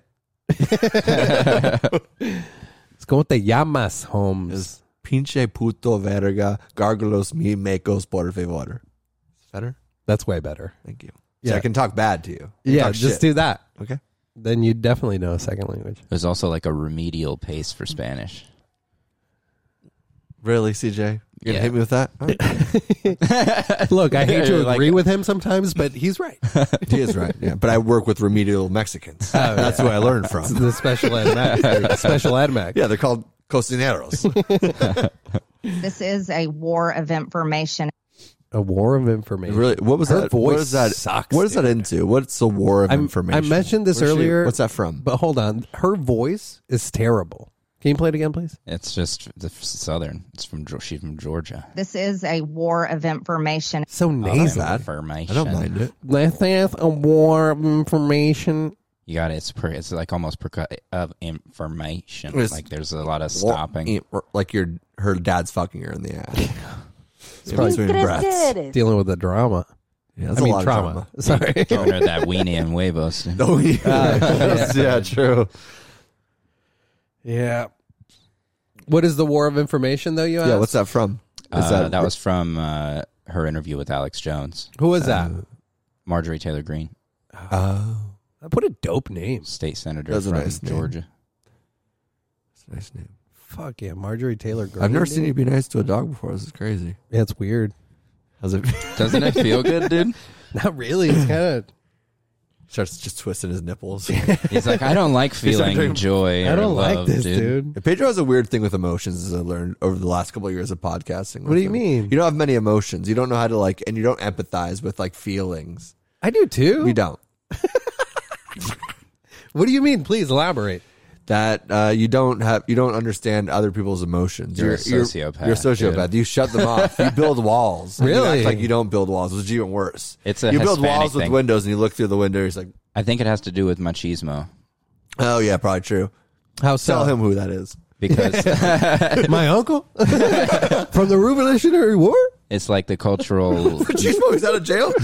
It's como te llamas, Holmes. Is pinche puto verga gargulos mi mecos por favor. Better? That's way better. Thank you. Yeah. So I can talk bad to you. I can Yeah, talk just shit. do that. Okay. Then you definitely know a second language. There's also like a remedial pace for Spanish. Really, C J? You're Yeah. gonna hit me with that? All right. Look, I hate to You're like- agree with him sometimes, but he's right. He is right. Yeah, but I work with remedial Mexicans. That's who I learned from. The special ed Mac. Special ed Mac. Yeah, they're called cocineros. This is a war of information. A war of information. Really? What was Her that? voice what is that? sucks, what is that dude. into? What's the war of I'm- information? I mentioned this Where's she- earlier. what's that from? But hold on. Her voice is terrible. Can you play it again, please? It's just the southern. It's from Geor- she's from Georgia. This is a war of information. So nasal. bad. Information. I don't mind it. This is a war of information. You got it. It's per, it's like almost percu- of information. It's- Like there's a lot of stopping. Like your her dad's fucking her in the ass. It's probably between ¿Quién crees breaths. que eres? dealing with the drama. Yeah, that's I a mean, lot trauma. of drama. Sorry. Giving her that weenie and huevos. Oh, yeah. yeah, true. Yeah. What is the war of information, though, you asked? Yeah, what's that from? Is Uh, that, was from uh, her interview with Alex Jones. Who was that? Marjorie Taylor Greene, Oh, What a dope name. state senator That's a from nice name. Georgia. that's a nice name. Fuck yeah, Marjorie Taylor Greene. I've never dude. seen you be nice to a dog before. This is crazy. Yeah, it's weird. How's it? Doesn't it feel good, dude? Not really. It's kind of. Starts just twisting his nipples. He's like, I don't like feeling doing- joy. I or don't like love, this, dude. dude. Pedro has a weird thing with emotions, as I learned over the last couple of years of podcasting. with What do you him. mean? You don't have many emotions. You don't know how to like, and you don't empathize with like feelings. I do too. You don't. What do you mean? Please elaborate. That uh, you don't have, you don't understand other people's emotions. You're a sociopath, You're, you're a sociopath. dude. You shut them off. You build walls. And You Really? act like you don't build walls, which is even worse. It's a you build Hispanic walls with thing. windows, and you look through the window. He's like, I think it has to do with machismo. oh yeah, probably true. How so? Tell him who that is. Because My uncle from the Revolutionary War. it's like the cultural. Machismo, he's out of jail.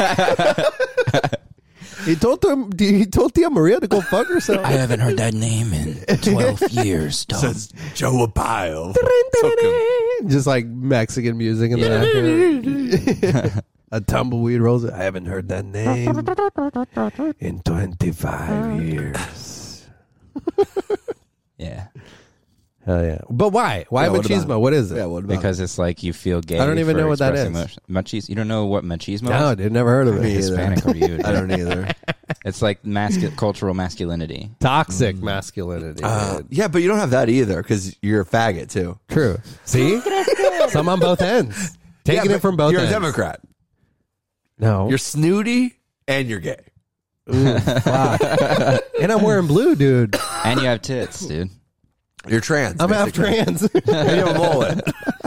He told them. He told Tia Maria to go fuck herself. I haven't heard that name in twelve years, Tom. Says Joe Arpaio. Just like Mexican music in Yeah. the background. A tumbleweed rolls. I haven't heard that name in twenty-five years. Yeah. Hell yeah! But why? Why Yeah, what about machismo? it? What is it? Yeah, what about Because it's like you feel gay. I don't even for know what that expressing is. Emotion. Machis- you don't know what machismo No, is? dude, never heard of Me it. either. Hispanic are you? dude? I don't either. It's like mascu- cultural masculinity. Toxic masculinity. Uh, dude. yeah, but you don't have that either because you're a faggot too. True. See, some on both ends. Taking Yeah, it from both You're ends. a Democrat. No, You're snooty and you're gay. Ooh, fuck. And I'm wearing blue, dude. And you have tits, dude. You're trans. I'm half basically. trans. And you have a mullet.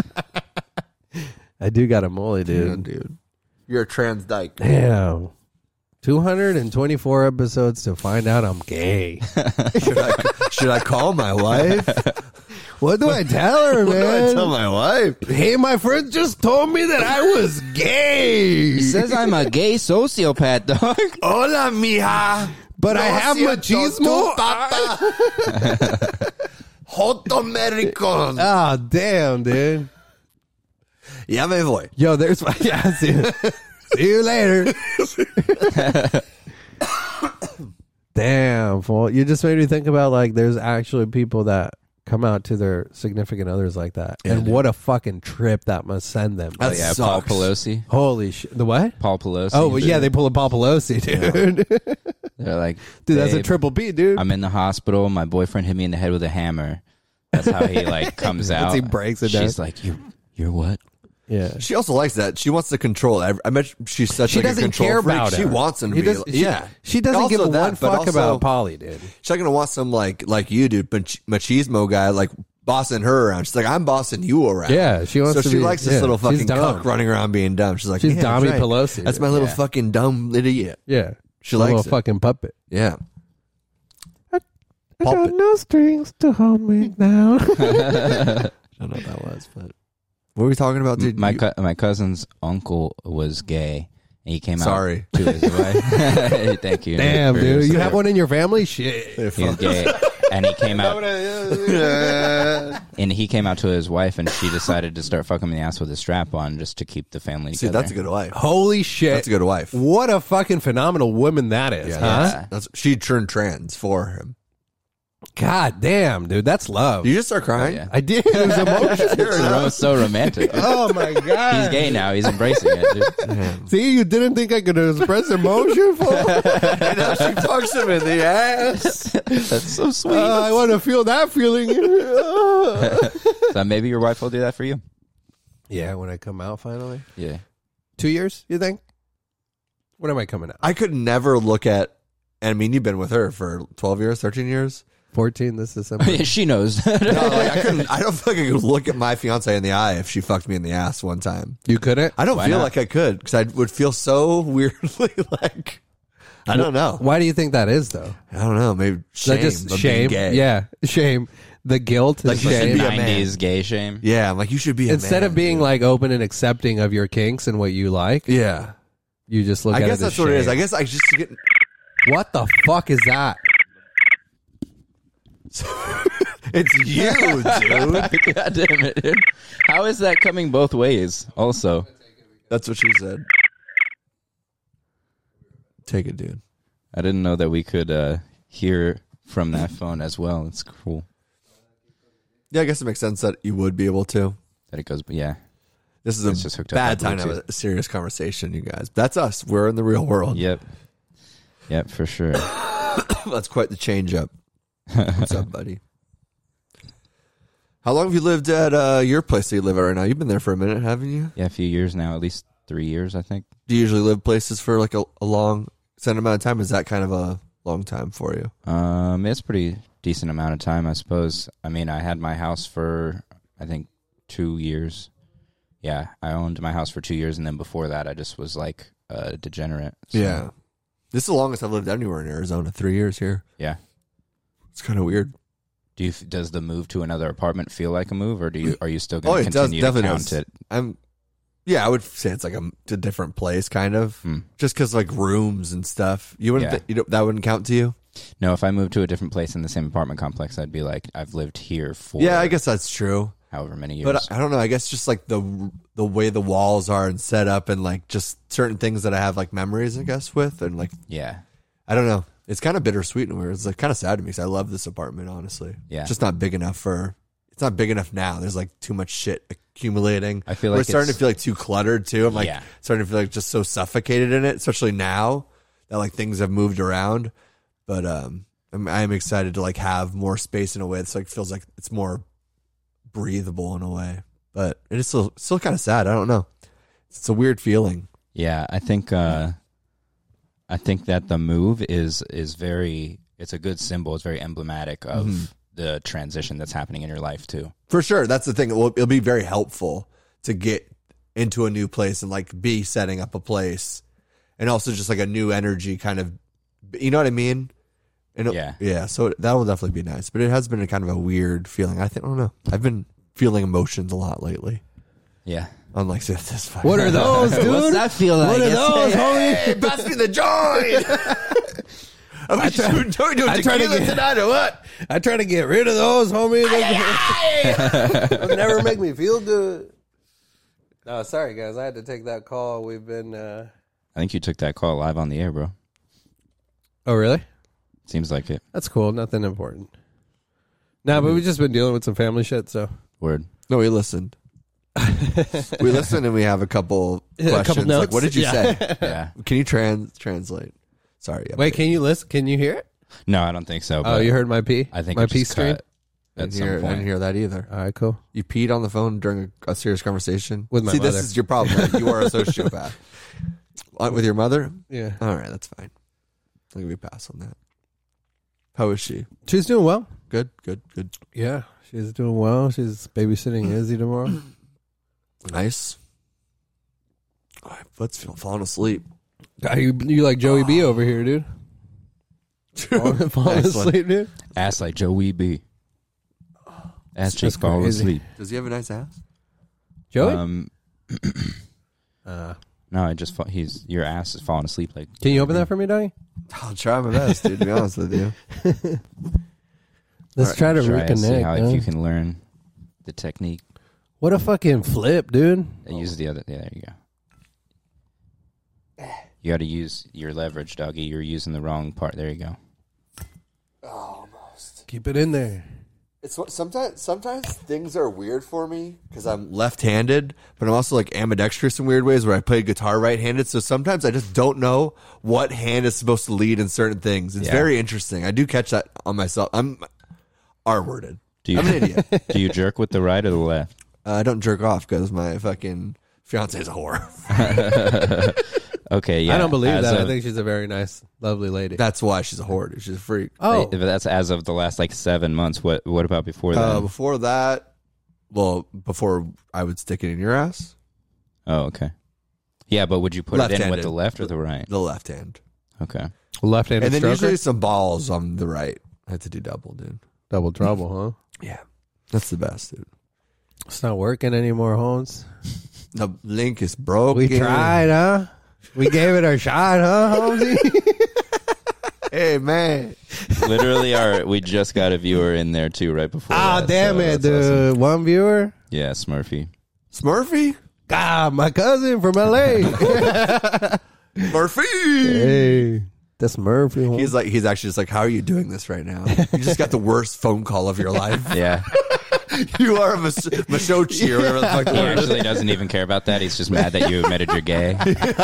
I do got a mullet, Yeah, dude. dude. You're a trans dyke. Damn. two hundred twenty-four episodes to find out I'm gay. Should I, should I call my wife? What do I tell her, What do I man? tell my wife? Hey, my friend just told me that I was gay. He says I'm a gay sociopath, dog. Hola, mija. But I No have siento tu machismo. papa. Hot American. Ah, damn, dude. Ya me voy. Yo, there's yeah. See, see you later. Damn, fool. You just made me think about like there's actually people that come out to their significant others like that, Yeah, and dude. what a fucking trip that must send them. That Oh, yeah, sucks. Paul Pelosi. Holy shit! The what? Paul Pelosi. Oh, well, yeah, they pull a Paul Pelosi, dude. They're like, Dude, that's a "Babe, triple P, dude. I'm in the hospital. My boyfriend hit me in the head with a hammer. That's how he like comes out. he breaks it down. She's like, "You, you're what?" Yeah. She also likes that. She wants to control. Every, I bet she's such She like, a doesn't control care freak. about She him. wants him to He be. does- she- yeah, She doesn't Also give a that, one but fuck also- about Polly, dude. She's not gonna want some like like you, dude, mach- machismo guy like bossing her around. She's like, I'm bossing you around. Yeah, she wants So to she be- likes this yeah, little she's fucking dumb. cuck running around being dumb. She's like, She's yeah, that's Dommy right. Pelosi, That's dude. my little Yeah. fucking dumb idiot. Yeah. She A likes little it. fucking puppet. Yeah. I Puppet. got no strings to hold me down. I don't know what that was, but what were we talking about, dude? My You- co- my cousin's uncle was gay. And he came Sorry. out to his wife. Thank you. Damn, dude. You have one in your family? Shit. He was gay, and he came out, and he came out to his wife, and she decided to start fucking him in the ass with a strap on just to keep the family See, together. that's a good wife. Holy shit. That's a good wife. What a fucking phenomenal woman that is, Yeah, huh? that's, that's she turned trans for him. God damn, dude. That's love. Did you just start crying? Yeah. I did. It was emotional. so, so romantic. Oh, my God. He's gay now. He's embracing it, dude. See, you didn't think I could express emotion for And now she fucks him in the ass. That's so sweet. Uh, I want to feel that feeling. So maybe your wife will do that for you. Yeah, when I come out finally. Yeah. Two years, you think? When am I coming out? I could never look at. And I mean, you've been with her for twelve years, thirteen years. fourteen this December. She knows. No, like I couldn't. I don't feel like I could look at my fiance in the eye if she fucked me in the ass one time. You couldn't? I don't Why feel not? like I could because I would feel so weirdly like. I don't know. Why do you think that is, though? I don't know. Maybe Is shame. that just of being shame? gay. Yeah, shame. The guilt, Like the you should shame. be a man. nineties gay shame. Yeah, I'm like you should be a Instead man, of being dude. like open and accepting of your kinks and what you like, yeah. you just look I at guess it as that's what it is. shame. I guess I just get. What the fuck is that? It's you, dude. God damn it, dude. How is that coming both ways? Also, That's what she said. Take it, dude. I didn't know that we could uh, hear from that phone as well. It's cool Yeah, I guess it makes sense that you would be able to. that it goes. Yeah. This is It's just a hooked up bad by time to have Bluetooth. a serious conversation, you guys. That's us. We're in the real world. Yep. Yep, for sure. That's quite the change up. What's up, buddy? How long have you lived at uh, your place that you live at right now? You've been there for a minute, haven't you? Yeah, a few years now, at least three years, I think. Do you usually live places for like a, a long set amount of time? Is that kind of a long time for you? Um, it's a pretty decent amount of time, I suppose. I mean, I had my house for, I think, two years. Yeah, I owned my house for two years, and then before that, I just was like a degenerate. So, Yeah. This is the longest I've lived anywhere in Arizona. Three years here. Yeah. It's kind of weird. Do you, does the move to another apartment feel like a move, or do you are you still Oh, going to it does. continue to Definitely count does. it? I'm. Yeah, I would say it's like a, a different place, kind of. Hmm. Just because like rooms and stuff. You wouldn't. Yeah. Th- you don't, that wouldn't count to you. No, if I moved to a different place in the same apartment complex, I'd be like, I've lived here for Yeah, I guess that's true. however many years. But I, I don't know. I guess just like the the way the walls are and set up, and like just certain things that I have like memories, I guess, with, and like yeah, I don't know. It's kind of bittersweet and weird. It's like kind of sad to me because I love this apartment, honestly. Yeah. It's just not big enough for. It's not big enough now. There's like too much shit accumulating. I feel We're like starting to it's- feel like too cluttered too. I'm like Yeah. starting to feel like just so suffocated in it, especially now that like things have moved around. But um, I'm, I'm excited to like have more space in a way that's like feels like it's more breathable in a way. But it is still still kind of sad. I don't know. It's a weird feeling. yeah. I think uh, I think that the move is is very. It's a good symbol. It's very emblematic of Mm-hmm. the transition that's happening in your life too. For sure. That's the thing. It will, it'll be very helpful to get into a new place and like be setting up a place and also just like a new energy kind of, you know what I mean? And it- Yeah. Yeah. So that will definitely be nice, but it has been a kind of a weird feeling. I think, I don't know. I've been feeling emotions a lot lately. Yeah. Unlike this, this fucking- What are those, dude? What's that feel like? What are those, homie? Hey, pass me the joint. Are we try- doing, doing, doing I try to tequila get- tonight or what? I try to get rid of those, homie. They'll never make me feel good. No, sorry, guys. I had to take that call. We've been. Uh... I think you took that call live on the air, bro. Oh, really? Seems like it. That's cool. Nothing important. No, but we've just been dealing with some family shit, so. Word. No, we listened. we listened and we have a couple Yeah, a questions. couple Like, notes. what did you Yeah. say? Yeah. Can you trans translate? Sorry. Wait, can you listen? Can you hear it? No, I don't think so. Oh, but you heard my pee? I think my it pee just stream? cut I at didn't, some hear, I point. didn't hear that either. All right, cool. You peed on the phone during a, a serious conversation With my See, mother. this is your problem. Right? You are a sociopath. Uh, With your mother? Yeah. All right, that's fine. I'll give you a pass on that. How is she? She's doing well. Good, good, good. Yeah, she's doing well. She's babysitting Izzy tomorrow. Nice. Oh, my foot's feel- falling asleep. God, you, you like Joey B over here, dude. Falling, falling Nice one. asleep, dude. Ass like Joey B. Ass That's just fall crazy. asleep. Does he have a nice ass? Joey? Um, uh, no, I just fa- he's your ass is falling asleep. Like, can you open that for me, Doggy? I'll try my best, dude, to be honest with you. Let's Right, try to try and see reconnect. how huh? if you can learn the technique. What a fucking flip, dude. I use the other. Yeah, there you go. You got to use your leverage, doggy. You're using the wrong part. There you go. Keep it in there. It's what- sometimes sometimes things are weird for me because I'm left-handed, but I'm also like ambidextrous in weird ways where I play guitar right-handed. So sometimes I just don't know what hand is supposed to lead in certain things. It's Yeah. very interesting. I do catch that on myself. I'm R-worded. Do you, I'm an idiot. uh, do you jerk with the right or the left? I don't jerk off because my fucking fiance is a whore. Okay, yeah. I don't believe as that. I of- think she's a very nice, lovely lady. That's why she's a whore. Dude. She's a freak. oh, But that's as of the last like seven months. What What about before that? Uh, before that, well, before I would stick it in your ass, oh, okay. Yeah, but would you put it in with Left-handed. the left or the right? the left hand, Okay. left-handed and then stroker? usually some balls on the right. I have to do double, dude. Double trouble, huh? Yeah, that's the best, dude. It's not working anymore, Holmes. The link is broken. We tried, huh? We gave it our shot, huh, Holmesy? Hey, man. Literally, our we just got a viewer in there too right before. Ah, that, damn so it, that's the awesome. one viewer. Yeah, Smurfy. Smurfy? God, my cousin from L A. Murphy. Hey, that's Murphy. Holmes. He's like, he's actually just like, how are you doing this right now? You just got the worst phone call of your life. Yeah. You are a mas- machochi or whatever the fuck. He actually doesn't even care about that. He's just mad that you admitted you're gay.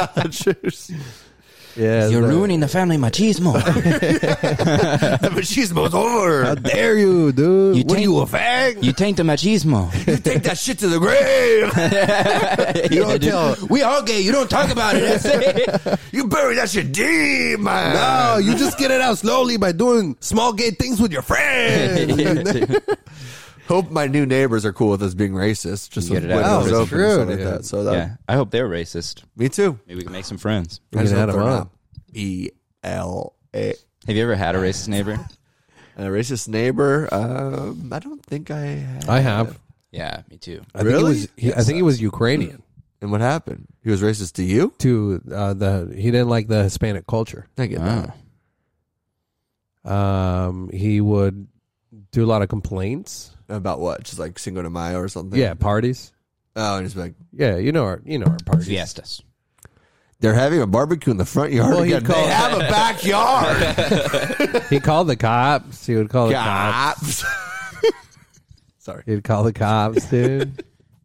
Yeah, You're the- ruining the family machismo. The machismo's over. How dare you, dude? You what are taint- you, a fag? You taint the machismo. Take that shit to the grave. You don't tell. We all gay. You don't talk about it. That's it. You bury that shit deep, man. No, you just get it out slowly by doing small gay things with your friends. Hope my new neighbors are cool with us being racist. Just You with get it out. windows Oh, open it's true, and stuff like dude. that. So that, Yeah, I hope they're racist. me too. Maybe we can make some friends. We I just can add hope them they're up. not. B L A. Have you ever had a racist neighbor? A racist neighbor? Um, I don't think I have. I have. Yeah, me too. I think he Really? was. He, I think he was Ukrainian. And what happened? He was racist to you? To uh, the, he didn't like the Hispanic culture. I get Oh. that. Um, he would do a lot of complaints. About what? Just like Cinco de Mayo or something? Yeah, parties. Oh, and he's like, Yeah, you know our, you know our parties. Fiestas. they're having a barbecue in the front yard Well, he again. called- They have a backyard. He called the cops. He would call the cops. Cops. Sorry. He'd call the cops, dude.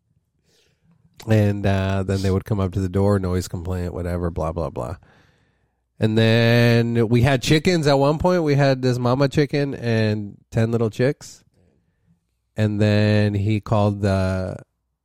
And uh, then they would come up to the door, noise complaint, whatever, blah, blah, blah. And then we had chickens at one point. We had this mama chicken and ten little chicks. And then he called the,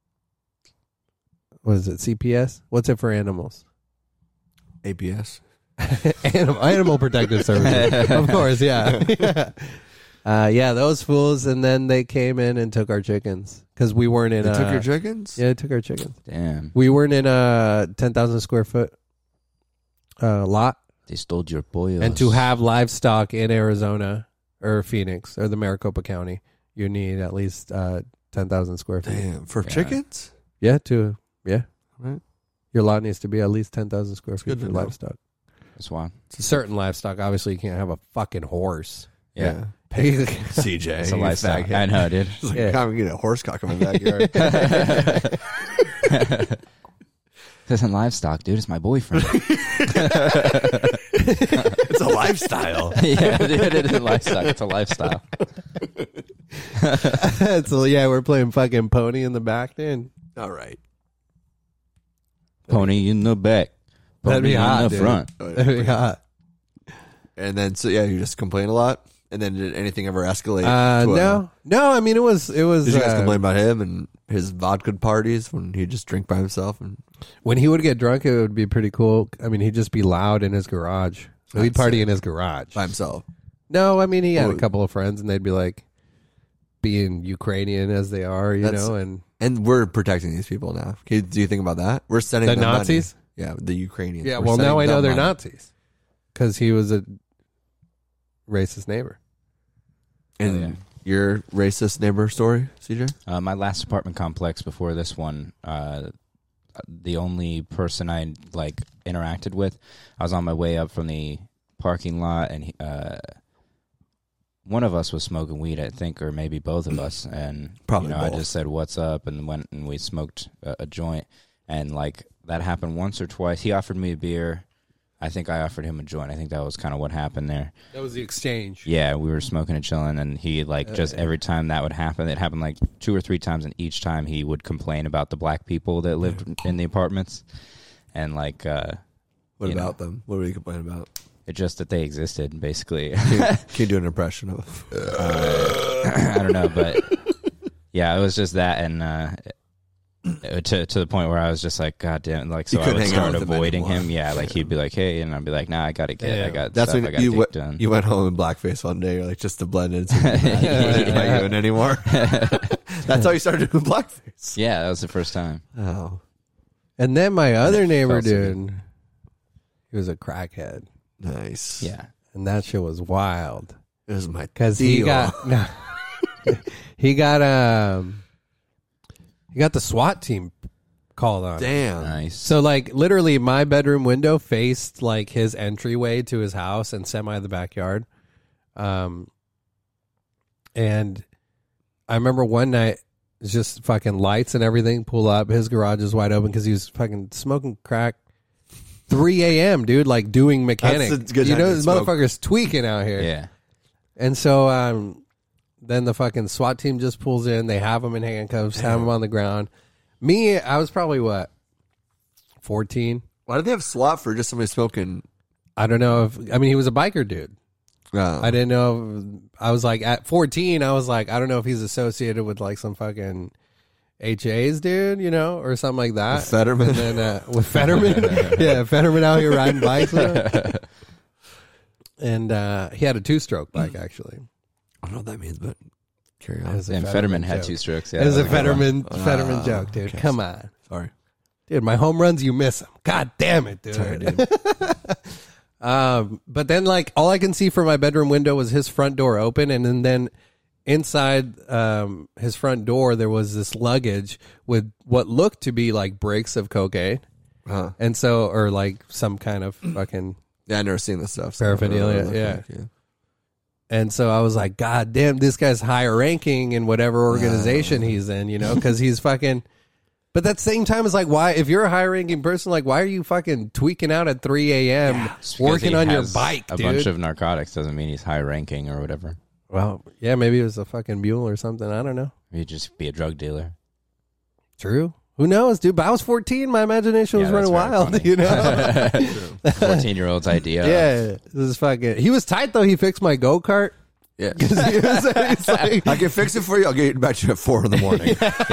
what is it, C P S? What's it for animals? A P S. Animal, Animal Protective Services. Of course, yeah. uh, yeah, those fools. And then they came in and took our chickens because we weren't in They a... took your chickens? Yeah, they took our chickens. Damn. We weren't in a ten thousand square foot uh, lot. They stole your pollos. And to have livestock in Arizona or Phoenix or the Maricopa County, you need at least uh, ten thousand square feet. Damn. For Yeah. chickens? Yeah, to, yeah. Right. Your lot needs to be at least ten thousand square feet good for to know. livestock. That's why. Certain livestock, obviously, you can't have a fucking horse. Yeah. Yeah. C J. It's a you lifestyle. faggot. I know, dude. It's like, Yeah. I'm going to get a horse cock in my backyard. This isn't livestock, dude. It's my boyfriend. It's a lifestyle. Yeah, dude. It isn't livestock. It's a lifestyle. So, yeah, we're playing fucking pony in the back, dude. All right. Pony in the back. Pony That'd be in hot, the dude. front. That'd be hot. And then, so yeah, you just complain a lot. And then did anything ever escalate? Uh, to a- no, no. I mean, it was, it was. Did you guys uh, complain about him and his vodka parties when he'd just drink by himself? And When he would get drunk, it would be pretty cool. I mean, he'd just be loud in his garage. So he'd That's party it. in his garage. by himself? No, I mean, he had a Well- couple of friends, and they'd be like, being Ukrainian as they are, you That's- know, and And we're protecting these people now. Okay, do you think about that? We're sending the them money. Nazis. Yeah, the Ukrainians. Yeah, We're well, now sending I know them they're money. Nazis because he was a racist neighbor. And Oh, yeah. your racist neighbor story, C J? Uh, my last apartment complex before this one, uh, the only person I like interacted with, I was on my way up from the parking lot, and he, uh, one of us was smoking weed, I think, or maybe both of us, and Probably you know, I both. just said what's up, and went and we smoked a, a joint, and like that happened once or twice. He offered me a beer. I think I offered him a joint. I think that was kind of what happened there. That was the exchange. Yeah, we were smoking and chilling, and he like just every time that would happen, it happened like two or three times, and each time he would complain about the black people that lived in the apartments, and like uh, What You about them? What were you complaining about? it just that they existed, basically. Can you, can you do an impression of? I don't know, but yeah, it was just that, and uh, to to the point where I was just like, God damn, like so You I couldn't would hang out start with him avoiding anymore. him. Yeah, like he'd be like, hey, and I'd be like, Nah, I gotta get, I got That's stuff, I when got you dick went, done. you went home in blackface one day. You're like, just to blend in. So you didn't invite you in anymore. That's how you started doing blackface. Yeah, that was the first time. Oh, And then my other neighbor, felt so good. dude, he was a crackhead, nice. Yeah. and that shit was wild It was my because he deal. got no, he got um he got the SWAT team called on. Damn. Nice. So like literally my bedroom window faced like his entryway to his house and semi the backyard. Um and I remember one night it's just fucking lights and everything pull up. His garage is wide open because he was fucking smoking crack three a.m. dude, like doing mechanic. That's a good you time know to this smoke. motherfucker's tweaking out here. Yeah. And so um Then the fucking SWAT team just pulls in. They have him in handcuffs, have him on the ground. Me, I was probably what, fourteen? Why did they have SWAT for just somebody smoking? I don't know if, I mean, he was a biker dude. Oh. I didn't know. If, I was like, at fourteen, I was like, I don't know if he's associated with like some fucking H A's dude, you know, or something like that. With Fetterman? And then, uh, with Fetterman. Yeah, Fetterman out here riding bikes with him. And uh, he had a two-stroke bike, actually. I don't know what that means, but carry on. It was a And Fetterman Fetterman had joke. two strokes. Yeah, It was a that Fetterman, Ah, Fetterman joke, dude. okay. Come on. Sorry. Dude, my home runs, you miss them. God damn it, dude. Sorry, dude. Um, but then, like, all I can see from my bedroom window was his front door open, and then, then inside um, his front door, there was this luggage with what looked to be like breaks of cocaine, Huh. and so, or like some kind of fucking Yeah, I never seen this stuff. so- Paraphernalia, yeah. And so I was like, God damn, this guy's higher ranking in whatever organization he's in, you know, because he's fucking. But at the same time, it's like, why, if you're a high ranking person, like, why are you fucking tweaking out at three a.m. Just because working he on your has bike, A dude? bunch of narcotics doesn't mean he's high ranking or whatever. Well, yeah, maybe it was a fucking mule or something. I don't know. He'd just be a drug dealer. True. Who knows, dude? But I was fourteen. My imagination was Yeah, running that's very wild, funny. you know? fourteen-year-old's idea. Yeah. This is fucking. He was tight, though. He fixed my go kart. Yeah. He was, he's like, I can fix it for you. I'll get it back to you at four in the morning.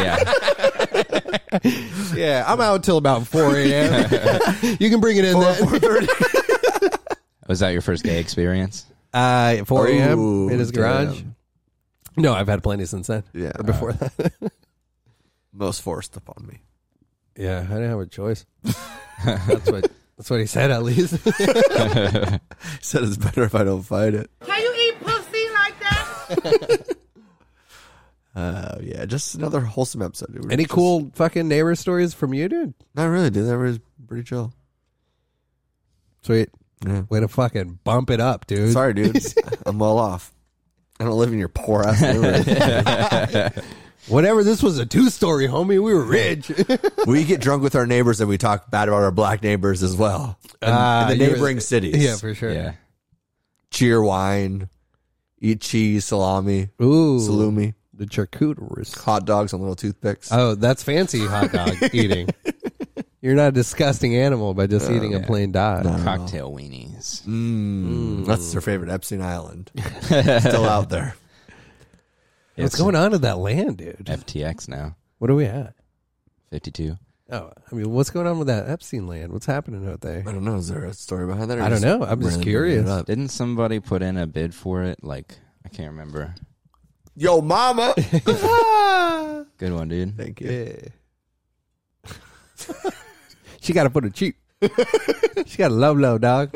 Yeah. yeah, I'm out till about four a.m. You can bring it in four, then. four thirty. Was that your first gay experience? Uh, four a.m. Ooh, in his garage. damn. No, I've had plenty since then. Yeah. Or before that. Most forced upon me. Yeah, I didn't have a choice. That's what that's what he said, at least. He said it's better if I don't fight it. Can you eat pussy like that? Uh, yeah, just another wholesome episode. Dude. We're Any just- cool fucking neighbor stories from you, dude? Not really, dude. That was pretty chill. Sweet. Yeah. Way to fucking bump it up, dude. Sorry, dude. I'm well off. I don't live in your poor ass neighborhood. Whatever, this was a two-story, homie. We were rich. We get drunk with our neighbors and we talk bad about our black neighbors as well. In, Ah, in the you're- neighboring cities. Yeah, for sure. Yeah. Cheer wine, eat cheese, salami, Ooh. salumi, The charcuterie. hot dogs on little toothpicks. Oh, that's fancy hot dog eating. You're not a disgusting animal by just eating a plain dog. Cocktail weenies. Mm, That's their favorite, Epstein Island. Still out there. What's It's going on to that land, dude? F T X now. What are we at? fifty-two. Oh, I mean, what's going on with that Epstein land? What's happening out there? I don't know. Is there a story behind that? or I don't just know. I'm just randomly curious. made it up? Didn't somebody put in a bid for it? Like, I can't remember. Yo, mama. Good one, dude. Thank you. Yeah. She got to put it cheap. She got a low, low, dog.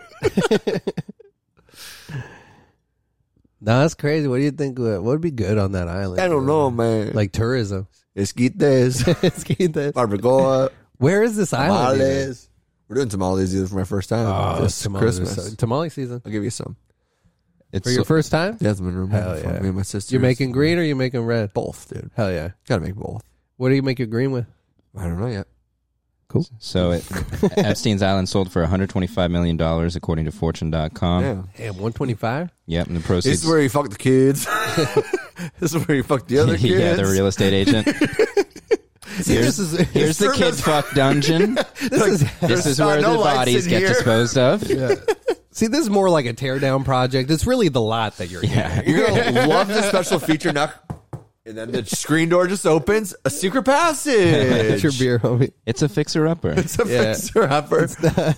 No, that's crazy. What do you think? What would be good on that island? I don't know, man. Like tourism. Esquites, barbacoa, Where is this island? even? tamales. We're doing tamales either for my first time. Oh, this tamales are Christmas. so- tamale season. I'll give you some. It's For your so- first time? Jasmine room. Hell for yeah. Me and my sister. You making green or you making red? both, dude? Hell yeah. Gotta make both. What do you make your green with? I don't know yet. Cool. So it, Epstein's Island sold for one hundred twenty-five million dollars, according to Fortune dot com. Yeah. Damn, one twenty-five? Yep, and the This proceeds. is where you fuck the kids. This is where you fuck the other kids. yeah, the real estate agent. See, Here's, this is here's the kid fuck dungeon. this is This is not where no the lights bodies in get here. disposed of. See, this is more like a tear down project. It's really the lot that you're Yeah. You're gonna love the special feature now. And then the screen door just opens. A secret passage. That's your beer, homie. It's a fixer-upper. It's a Yeah. fixer upper.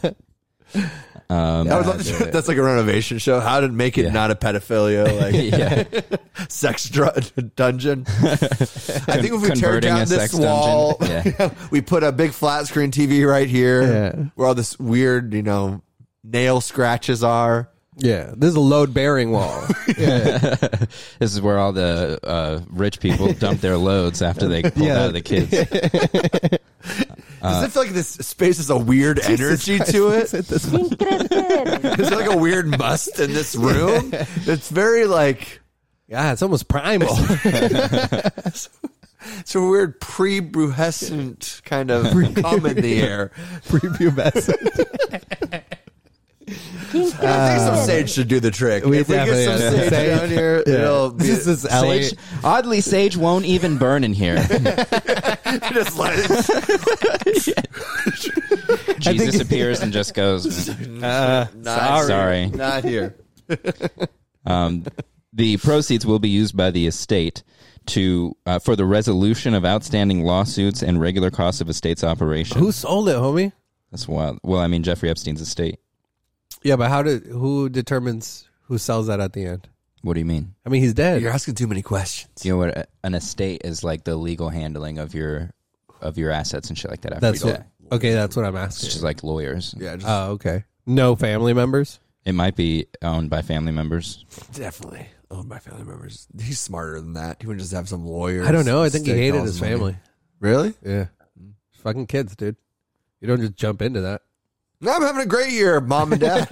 Um, I would love to, that's like a renovation show. How to make it Yeah. not a pedophilia, like yeah. sex dr- dungeon. I think if we tear Converting down a this sex wall, dungeon. Yeah. we put a big flat screen T V right here, Yeah. where all this weird, you know, nail scratches are. Yeah, this is a load bearing wall. Yeah. This is where all the uh, rich people dump their loads after they pulled Yeah. out of the kids. Does it feel like this space has a weird energy to it? ¿Quién crees que eres? Is there like a weird must in this room? It's very like Yeah, it's almost primal. it's a weird pre-bruhescent kind of cum in the air. Prepubescent. I think some sage should do the trick. We if we get some definitely- sage, Sage. down here, Yeah. it'll be This is Ellie. Sage, oddly, sage won't even burn in here. just let it. Jesus appears and just goes, Uh, Not, sorry. not here. Um, the proceeds will be used by the estate to uh, for the resolution of outstanding lawsuits and regular costs of estate's operation. who sold it, homie? That's wild. Well, I mean, Jeffrey Epstein's estate. Yeah, but how did who determines who sells that at the end? What do you mean? I mean, he's dead. You're asking too many questions. You know what? a- An estate is like the legal handling of your of your assets and shit like that. After That's you what. die. Okay, that's what I'm It's asking. just like lawyers. Yeah, just Oh, okay. No family members. It might be owned by family members. definitely owned by family members. He's smarter than that. He wouldn't just have some lawyer. I don't know. I think he stake hated all his money. family. Really? Yeah, fucking kids, dude. You don't just jump into that. No, I'm having a great year, mom and dad.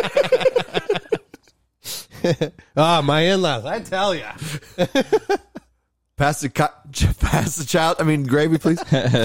Ah, my in-laws. I tell ya. pass the co- pass the child. I mean, gravy, please.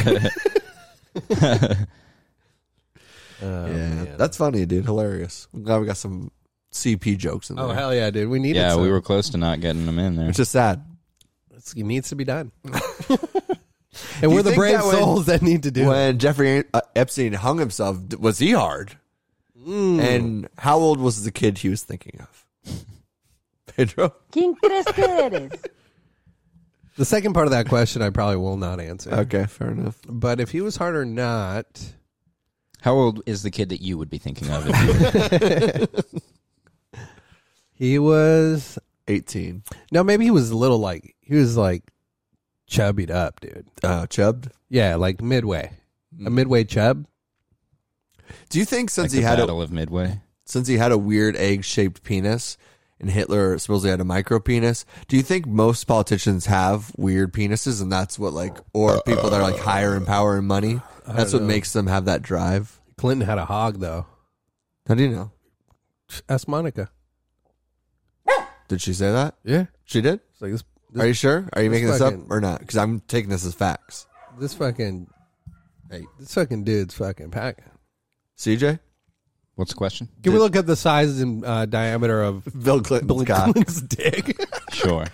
yeah, that's funny, dude. Hilarious. I'm glad we got some C P jokes in there. Oh hell yeah, dude. We needed. Yeah, some. we were close to not getting them in there. It's just sad. It's- It needs to be done. and You we're the think brave that when- souls that need to do it. When Jeffrey uh, Epstein hung himself, d- was he hard? And how old was the kid he was thinking of? Pedro? ¿Quién crees que eres? The second part of that question, I probably will not answer. Okay, fair enough. But if he was hard or not, How old is the kid that you would be thinking of? If you he was eighteen. no, maybe he was a little like he was like chubbied up, dude. Uh, chubbed. Yeah, like midway, a midway chub. Do you think like since the he had Battle a, of Midway. since he had a weird egg-shaped penis and Hitler supposedly had a micro penis, do you think most politicians have weird penises and that's what like, or people that are like higher in power and money, that's what know. makes them have that drive? Clinton had a hog though. How do you know? Ask Monica. Did she say that? Yeah, She did? it's like this. Are you sure? Are you this making this up fucking- or not? Because I'm taking this as facts. This fucking, hey, this fucking dude's fucking packing. C J? What's the question? Can we look at the size and uh, diameter of Bill Clinton's Bill cock. Clinton's dick? Sure.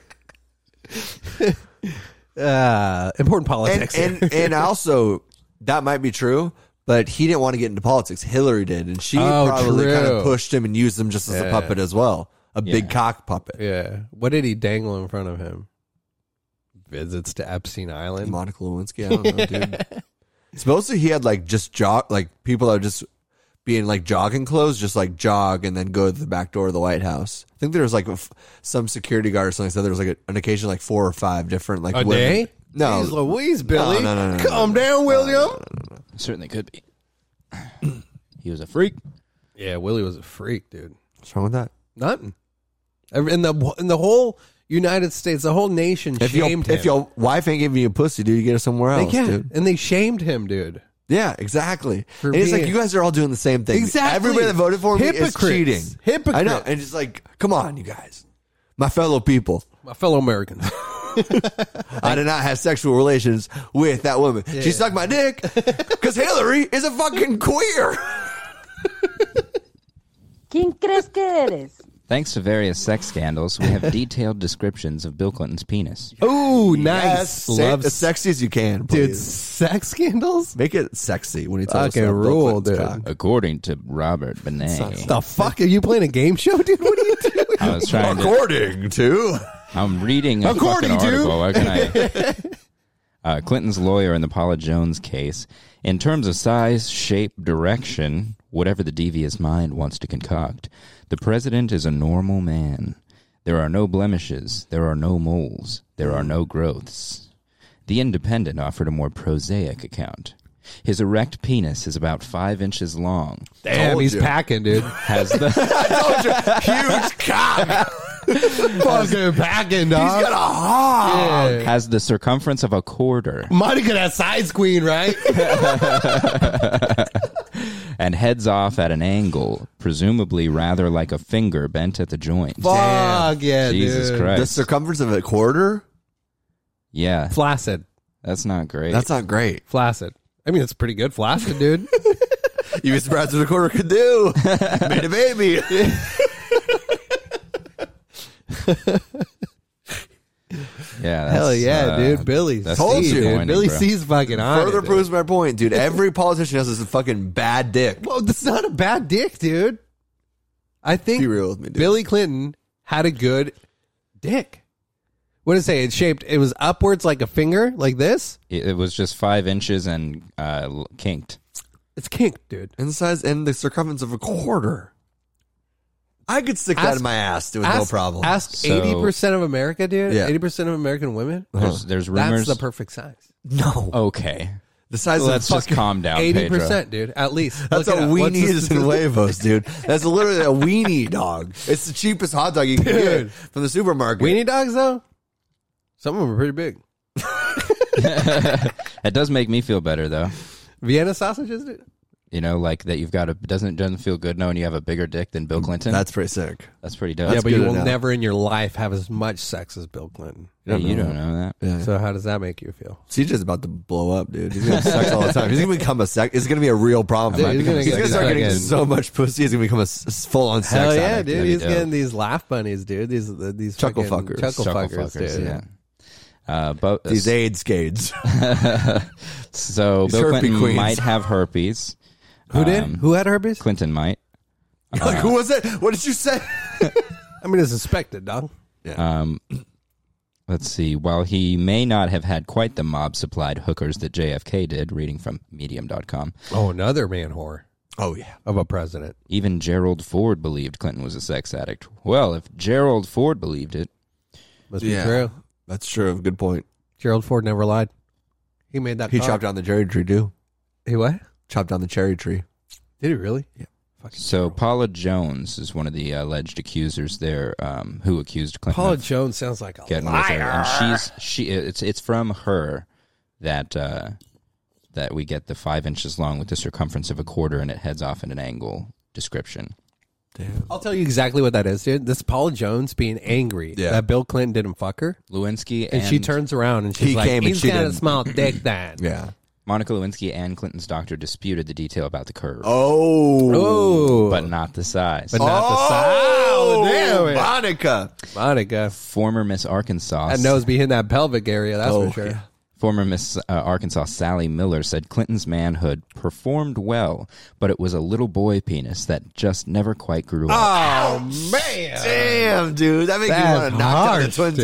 uh, important And, politics. and, here. and also, that might be true, but he didn't want to get into politics. Hillary did, and she Oh, probably true. kind of pushed him and used him just as a Yeah. puppet as well. A big Yeah. cock puppet. yeah. What did he dangle in front of him? Visits to Epstein Island. Monica Lewinsky, I don't know, dude. Supposedly he had like just jog, like people that would just be in like jogging clothes, just like jog and then go to the back door of the White House. I think there was like a f some security guard or something said there was like a, an occasion like four or five different like A women. day? No, Jeez Louise, Billy. no, no, no, no, Calm no, down, William. Certainly could be. He was a freak. Yeah, Willie was a freak, dude. what's wrong with that? Nothing. Every- In the in the whole United States, the whole nation If your shamed him. if your wife ain't giving you a pussy, dude, you get it somewhere they else, can't, dude. and they shamed him, dude. Yeah, exactly. For And it's like being- you guys are all doing the same thing. Exactly. Everybody that voted for me is Hypocrites. cheating. Hypocrites. I know. And it's like, come on, you guys, my fellow people. My fellow Americans. I did not have sexual relations with that woman. She sucked my dick because Hillary is a fucking queer. ¿Quién crees que eres? Thanks to various sex scandals, we have detailed descriptions of Bill Clinton's penis. Ooh, nice. Yes, say it Love as sexy as you can, dude. please. Sex scandals. Make it sexy when you tell us Fucking about Bill rule, Clinton's dude. cock. According to Robert Benet. The fuck are you playing a game show, dude? What are you doing? I was trying to. According to I'm reading a According fucking to- article. What can I? Uh, Clinton's lawyer in the Paula Jones case. In terms of size, shape, direction, whatever the devious mind wants to concoct, the president is a normal man. There are no blemishes. There are no moles. There are no growths. The Independent offered a more prosaic account. His erect penis is about five inches long. Damn, Told he's you. packing, dude. Has the huge cock. Fucking packing, dog. He's got a hog. Yeah. has the circumference of a quarter Monica, that size queen, right? and heads off at an angle, presumably rather like a finger bent at the joint. Fuck yeah, Jesus dude. Christ. The circumference of a quarter? Yeah, Flaccid. that's not great. That's not great. Flaccid. I mean, it's pretty good. Flaccid, dude. You'd be surprised what a quarter could do. Made a baby. Yeah, that's, Hell yeah, uh, dude. Billy that's Told C, you. dude. disappointing, Billy bro. C's fucking on. Further it, proves dude. my point, dude. Every politician has this fucking bad dick. Well, that's not a bad dick, dude. I think Be real with me, dude. Billy Clinton had a good dick. What did it say? It shaped, it was upwards like a finger, like this. It, it was just five inches and uh, l- kinked. It's kinked, dude. And the size and the circumference of a quarter. I could stick that Ask- in my ass, dude, with Ask, no problem. Ask So- eighty percent of America, dude. Yeah. eighty percent of American women. There's, there's rumors. That's the perfect size. no. okay. The size Let's of just fucking... calm down, eighty Pedro. percent, dude. At least. That's Look a it up. What's weenie the is in statistic? huevos, dude. That's literally a weenie dog. It's the cheapest hot dog you can get Dude. from the supermarket. Weenie dogs, though? Some of them are pretty big. It does make me feel better, though. Vienna sausages, dude? You know, like that you've got a doesn't doesn't feel good knowing you have a bigger dick than Bill Clinton. That's pretty sick. That's pretty dope. Yeah, That's but you good will enough. never in your life have as much sex as Bill Clinton. Hey, you don't know that. Yeah. So how does that make you feel? C J's about to blow up, dude. He's gonna have sex all the time. He's gonna become a sex. It's gonna be a real problem. Dude, for him. he's gonna he's get gonna start getting fucking- so much pussy. He's gonna become a full on sex. Hell yeah, addict. dude. That'd be He's dope. getting these laugh bunnies, dude. These uh, these Chuckle fucking fuckers. Chuckle, Chuckle fuckers, fuckers, dude. yeah. Uh, but These AIDS gades. so These Bill herpy Clinton queens. might have herpes. Who did? Um, Who had herpes? Clinton might. like, who was it? What did you say? I mean, it's suspected, dog. Um, let's see. While he may not have had quite the mob-supplied hookers that J F K did, reading from Medium dot com, Oh, another man whore Oh yeah. of a president. even Gerald Ford believed Clinton was a sex addict. Well, if Gerald Ford believed it, Must Yeah. be true. That's true. Good point. Gerald Ford never lied. He made that He car. chopped down the cherry tree too. He what? Chopped down the cherry tree. Did he really? Yeah. Fucking so true. Paula Jones is one of the alleged accusers there, um, who accused Clinton Paula of Jones sounds like a getting with liar. her, and she's she. It's it's from her that uh, that we get the five inches long with the circumference of a quarter, and it heads off at an angle description. Damn. I'll tell you exactly what that is, dude. This is Paula Jones being angry Yeah. that Bill Clinton didn't fuck her. Lewinsky And, and, she turns around and she's He like, came and he's she got a didn't. small dick then. Yeah. Monica Lewinsky and Clinton's doctor disputed the detail about the curve, Oh. Oh. but not the size. But not the size. Oh, Damn it. Monica. Monica. Former Miss Arkansas, That nose be hitting that pelvic area, that's Oh, for sure. yeah. former Miss uh, Arkansas Sally Miller said Clinton's manhood performed well, but it was a little boy penis that just never quite grew up. Oh, man. Damn, dude. That makes me That's want to knock down the harsh, Twin dude.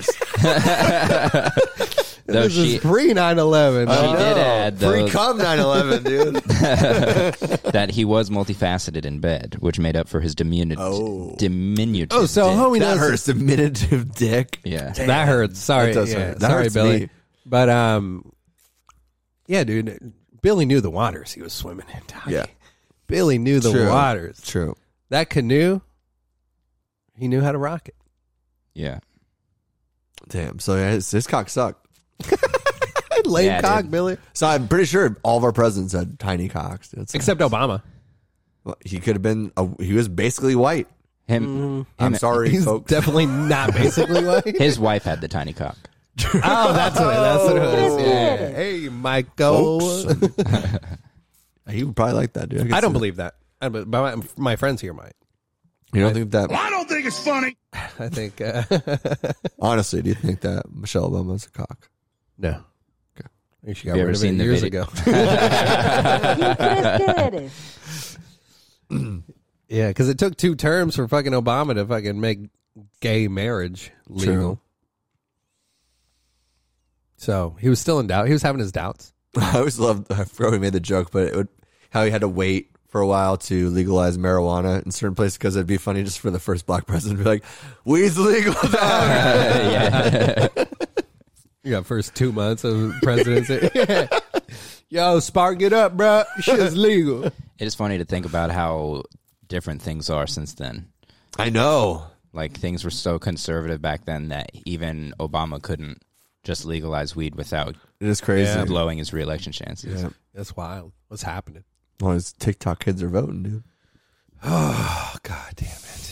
Though Towers. This she, is pre nine eleven. She did add, though- Free cum nine eleven, dude. that he was multifaceted in bed, which made up for his diminutive, Oh. diminutive. Oh, so dick. homie That knows. hurts. Diminutive dick. Yeah. That hurts. Sorry. That does yeah, hurt. That sorry, hurts Billy. me. But, um, yeah, dude. Billy knew the waters he was swimming in. dog. Yeah. Billy knew the True. waters. True. That canoe, he knew how to rock it. Yeah. Damn. So yeah, his, his cock sucked. Lame Yeah, cock, dude. Billy. So I'm pretty sure all of our presidents had tiny cocks. Dude. That's- Except Obama. Well, he could have been. A, he was basically white. Him, I'm him- sorry, He's folks. definitely not basically white. His wife had the tiny cock. Oh, that's what, that's what it was. Oh. Yeah. Hey, Michael. He would probably like that, dude. could I don't see believe that. I, but my, my friends here might. that. You don't think that? I don't think it's funny. I think. Uh, Honestly, do you think that Michelle Obama's a cock? no. Okay. I think she got Have you rid ever of seen it the years video? ago. ¿Quién crees que eres? Yeah, because it took two terms for fucking Obama to fucking make gay marriage legal. True. So he was still in doubt. He was having his doubts. I always loved. I forgot we made the joke, but it would how he had to wait for a while to legalize marijuana in certain places because it'd be funny just for the first black president to be like, "Weed's legal." dog." yeah. You got first two months of presidency. Yo, spark it up, bro. Shit's legal. It is funny to think about how different things are since then. I know. Like, things were so conservative back then that even Obama couldn't just legalize weed without It is crazy. Yeah. blowing his reelection chances. Yeah. That's wild. What's happening? Well, his TikTok kids are voting, dude. Oh, God damn it.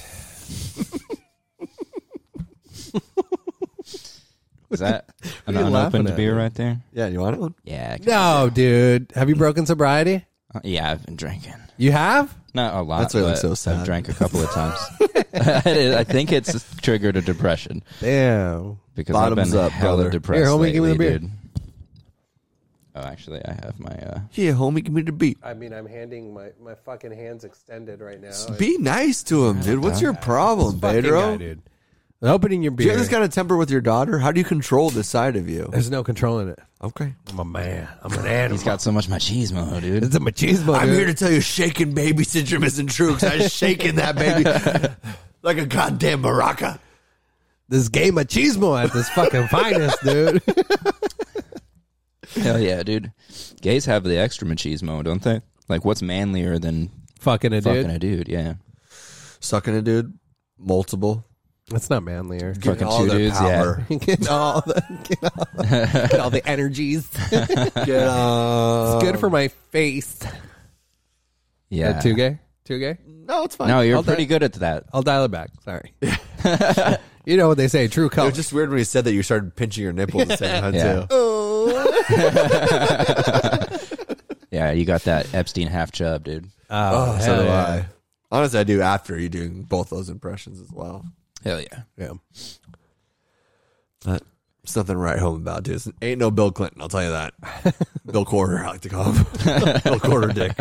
Is that an are you laughing unopened at, beer man? right there? Yeah, you want one? Yeah. No, dude. Have you broken sobriety? Uh, yeah, I've been drinking. You have? Not a lot. That's really but so sad. I've drank a couple of times. I think it's triggered a depression Damn. because Bottoms I've been up, hella brother. depressed Here, homie, lately, give me the beer. dude. Oh, actually, I have my. Uh, Yeah, homie, give me the beat. I mean, I'm handing my, my fucking hands extended right now. Be nice to him, dude. What's your problem, Fucking Pedro? guy, dude. Opening your Do beer. you have this kind of temper with your daughter? How do you control this side of you? There's no controlling it. Okay. I'm a man. I'm an animal. he's got so much machismo, dude. It's a machismo, I'm dude. here to tell you shaking baby syndrome isn't true because I was shaking that baby like a goddamn maraca. This gay machismo at this fucking finest, dude. Hell yeah, dude. Gays have the extra machismo, don't they? Like, what's manlier than Fucking a fucking dude. a dude? Yeah. Sucking a dude, multiple. That's not manlier. Getting Fucking all two their dudes, power. Get all the get all, get all the energies. Get, uh, It's good for my face. Yeah. Uh, too gay? Too gay? No, it's fine. No, you're I'll pretty di- good at that. I'll dial it back. Sorry. You know what they say, true It color. was just weird when you said that you started pinching your nipples at the same time, Yeah. too. Yeah, you got that Epstein half chub, dude. Oh, so hell do yeah. I. Honestly, I do after you doing both those impressions as well. Hell yeah. Yeah. But there's nothing to write home about, dude. It's- ain't no Bill Clinton, I'll tell you that. Bill Quarter, I like to call him. Bill Quarter dick.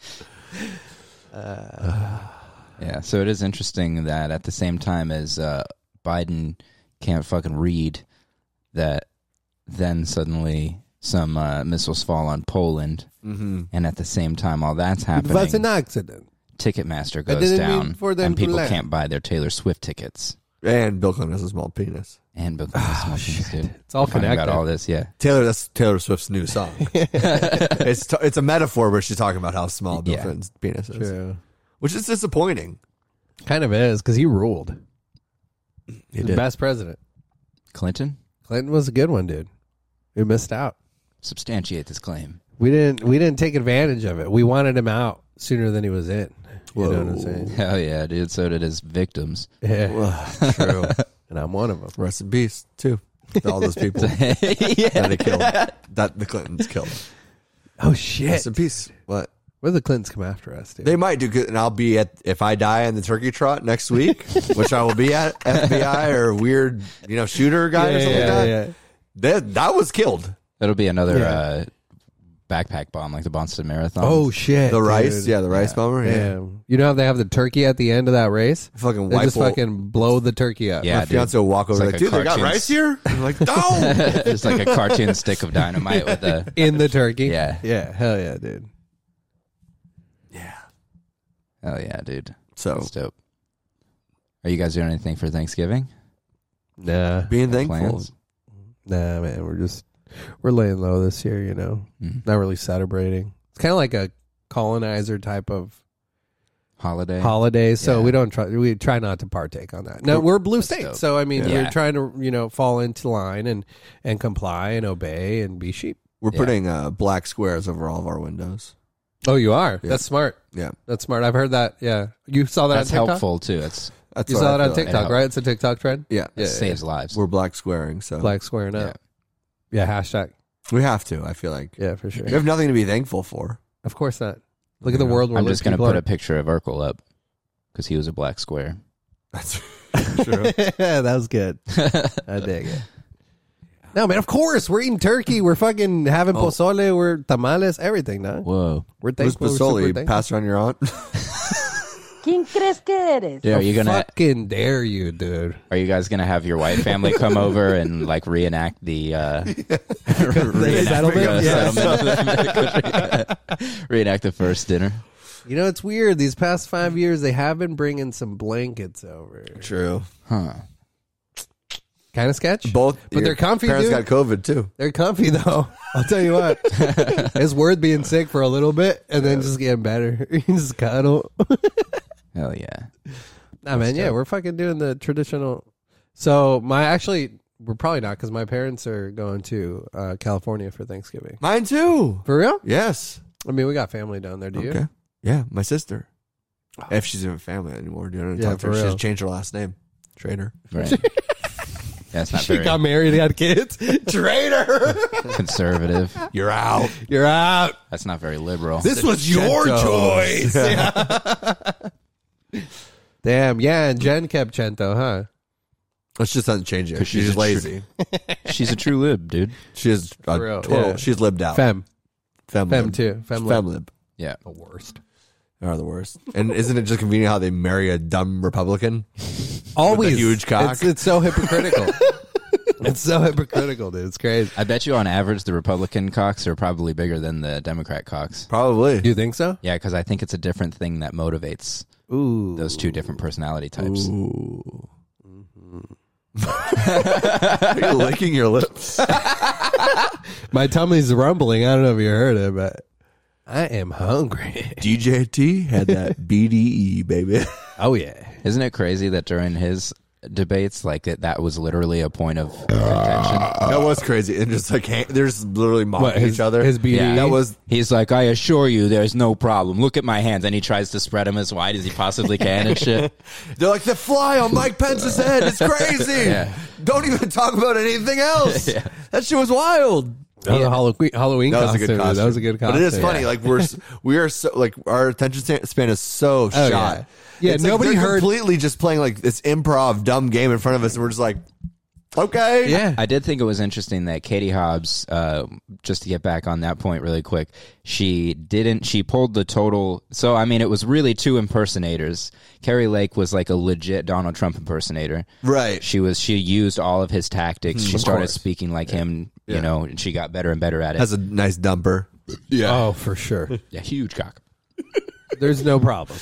Yeah, so it is interesting that at the same time as uh, Biden can't fucking read, that then suddenly some uh, missiles fall on Poland, Mm-hmm. and at the same time all that's It happening, was an accident. Ticketmaster goes didn't mean down, for them and to people land. can't buy their Taylor Swift tickets. And Bill Clinton has a small penis. And Bill Clinton's smoking, dude. It's all We're talking connected. about all this, yeah. Taylor, that's Taylor Swift's new song. it's t- it's a metaphor where she's talking about how small Bill Yeah. Clinton's penis is, True. which is disappointing. Kind of is, because he ruled. He The best president. Clinton, Clinton was a good one, dude. We missed out. substantiate this claim. We didn't we didn't take advantage of it. We wanted him out sooner than he was in. You know what I'm saying? Hell yeah, dude. So did his victims. Yeah. True. And I'm one of them. Rest in peace, too. To all those people yeah. that they killed, that the Clintons killed. Oh shit. Rest in peace. What? Where the Clintons come after us, dude? They might do good, and I'll be at if I die in the turkey trot next week, which I will be at F B I or weird, you know, shooter guy or something like that. That that was killed. That'll be another Yeah. uh, backpack bomb like the Boston Marathon. Oh shit. The dude. rice, yeah, the rice Yeah. bomber. Yeah, Damn. You know how they have the turkey at the end of that race? fucking They wipe. just fucking blow the turkey up. Yeah, My dude. fiance will walk over It's like, like a dude, they got cartoon- rice here. I'm like, no. It's like a cartoon stick of dynamite with a. In the turkey. Yeah. Yeah. Hell yeah, dude. Hell yeah, dude. So That's dope. Are you guys doing anything for Thanksgiving? Nah. being thankful. Plans? Nah, man. We're just we're laying low this year, you know. Mhm. Not really celebrating. It's kind of like a colonizer type of Holiday? holiday, so Yeah. we don't try. We try not to partake on that. No, we're a blue state, dope. so I mean, Yeah. we're trying to you know fall into line and and comply and obey and be sheep. We're Yeah. putting uh, black squares over all of our windows. Oh, you are. Yeah. That's smart. Yeah, That's smart. I've heard that. Yeah, you saw that That's on TikTok. helpful too. It's that's You what saw I that on feel like. TikTok, Yeah. right? It's a TikTok trend. Yeah, Yeah. it saves lives. we're black squaring, so Black squaring Yeah. up. Yeah, hashtag. we have to. I feel like Yeah, for sure. we have nothing to be thankful for. Of course not. Look at the world we're I'm living. just gonna People put are- a picture of Urkel up because he was a black square. That's true. that was good. I dig it. No, man, of course. We're eating turkey. We're fucking having Oh. pozole. We're tamales, everything, no? Whoa. We're Who's thankful. We're super Pasoli? thankful. Pass around your aunt. ¿Quién crees que eres? Yeah, are you gonna Fucking dare you, dude. are you guys gonna have your white family come over and like reenact the uh reenact settlement? the Yeah. settlement? Reenact the first dinner. You know, it's weird. These past five years, they have been bringing some blankets over. True. Huh. Kind of sketch? Both, But your they're comfy, Parents dude. got COVID too. They're comfy, though. I'll tell you what. It's worth being sick for a little bit and then just getting better. You just cuddle. Hell yeah. Nah, man, yeah, we're fucking doing the traditional. So, my actually, we're probably not because my parents are going to uh, California for Thanksgiving. Mine too. For real? Yes. I mean, we got family down there. Do you? Okay. Yeah, my sister. If she's in family anymore, do you know what I'm Yeah, talking to her? for She real. just changed her last name. Trader. Right. That's not She very got married, had kids. Traitor. conservative. You're out. You're out. That's not very liberal. This was your choice. Yeah. Damn. Yeah, and Jen kept Cento, huh? It's just doesn't change it. 'Cause She's she's just a lazy. She's a true lib, dude. She is a For real, total. yeah. She's libbed out. Fem. Fem, Fem lib. too. Fem Fem lib. lib. Yeah. The worst. Are the worst. And isn't it just convenient how they marry a dumb Republican? Always. With a huge cock. It's, it's so hypocritical. It's so hypocritical, dude. It's crazy. I bet you on average the Republican cocks are probably bigger than the Democrat cocks. Probably. Do you think so? Yeah, because I think it's a different thing that motivates Ooh. those two different personality types. Ooh. Are you licking your lips? My tummy's rumbling. I don't know if you heard it, but I am hungry. D J T had that B D E, baby. Oh, yeah. Isn't it crazy that during his debates, like that, that was literally a point of contention? That was crazy. And just like, hang- they're just literally mocking What, his- each other. his B D E? Yeah. That was, He's like, I assure you, there's no problem. Look at my hands, and he tries to spread them as wide as he possibly can and shit. they're like, the fly on Mike Pence's head. It's crazy. Yeah. Don't even talk about anything else. Yeah. That shit was wild. That was a Halloween, Halloween That was a costume. good dude. costume. That was a good costume. But it is funny. Yeah. Like we're s- we are so like our attention sta- span is so Oh, shot. yeah. Yeah, It's like nobody they're heard- completely just playing like this improv dumb game in front of us, and we're just like, okay, Yeah. I did think it was interesting that Katie Hobbs, uh, just to get back on that point really quick, she didn't, she pulled the total. So, I mean, it was really two impersonators. Carrie Lake was like a legit Donald Trump impersonator. right. She was, she used all of his tactics. She of started course. speaking like him, you Yeah. know, and she got better and better at it. Has a nice dumper. Oh, for sure. Yeah, huge cock. There's no problem.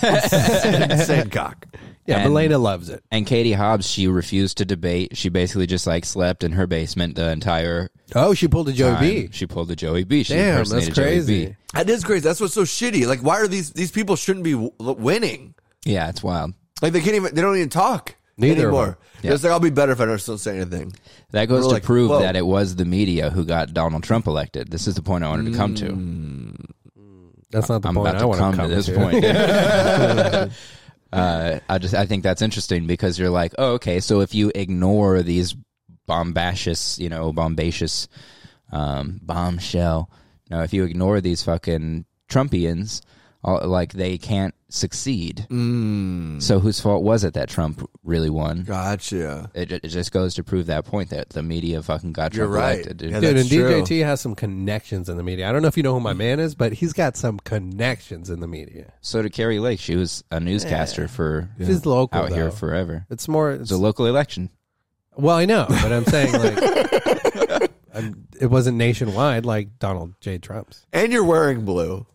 Insane cock. Yeah, And- Melania loves it. And Katie Hobbs, she refused to debate. She basically just like slept in her basement the entire Oh, she pulled a Joey time. B. She pulled the Joey B. She Damn, that's impersonated Joey crazy. B. That is crazy. That's what's so shitty. Like, why are these these people shouldn't be w- winning? Yeah, it's wild. Like they can't even. They don't even talk Neither of anymore. them. Yeah. It's like I'll be better if I don't still say anything. That goes We're to like, prove whoa. that it was the media who got Donald Trump elected. This is the point I wanted to come to. That's not the I'm point about I to want come to to come this to. point. uh, I just I think that's interesting because you're like, oh, okay, so if you ignore these bombacious, you know, bombacious um, bombshell, no, if you ignore these fucking Trumpians, all, like they can't succeed. Mm, So whose fault was it that Trump really won? gotcha. It, it just goes to prove that point that the media fucking got You're Trump right. elected, dude. Yeah, Dude, that's and D J true. T has some connections in the media. I don't know if you know who my man is, but he's got some connections in the media. So did Carrie Lake. She was a newscaster Yeah. for She's local, out here though. forever. It's more. It's It's, a local election. well, I know, but I'm saying like I'm, it wasn't nationwide like Donald J. Trump's. And you're wearing blue.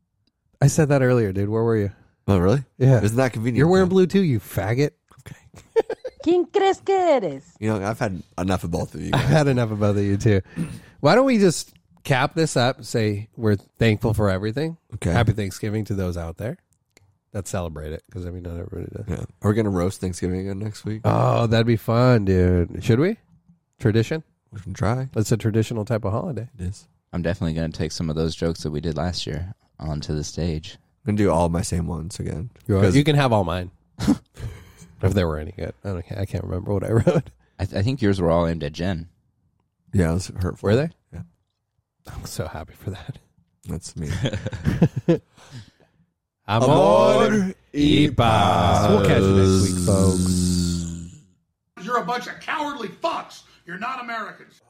I said that earlier, dude. Where were you? Oh, really? Yeah. Isn't that convenient? You're wearing though? blue too, you faggot. ¿Quién crees que eres? You know, I've had enough of both of you. I've guys. had enough of both of you too. Why don't we just cap this up? Say we're thankful for everything. Okay. Happy Thanksgiving to those out there that celebrate it, because I mean, not everybody does. Yeah. Are we gonna roast Thanksgiving again next week? Oh, that'd be fun, dude. Should we? Tradition? We can try. It's a traditional type of holiday. It is. I'm definitely going to take some of those jokes that we did last year onto the stage. I'm gonna do all my same ones again. You, Because- you can have all mine. If there were any good. I, don't, I can't remember what I wrote. I, th- I think yours were all aimed at Jen. yeah, it was hurtful. Were they? Yeah. I'm so happy for that. That's me. Amor y paz. We'll catch you next week, folks. You're a bunch of cowardly fucks. You're not Americans.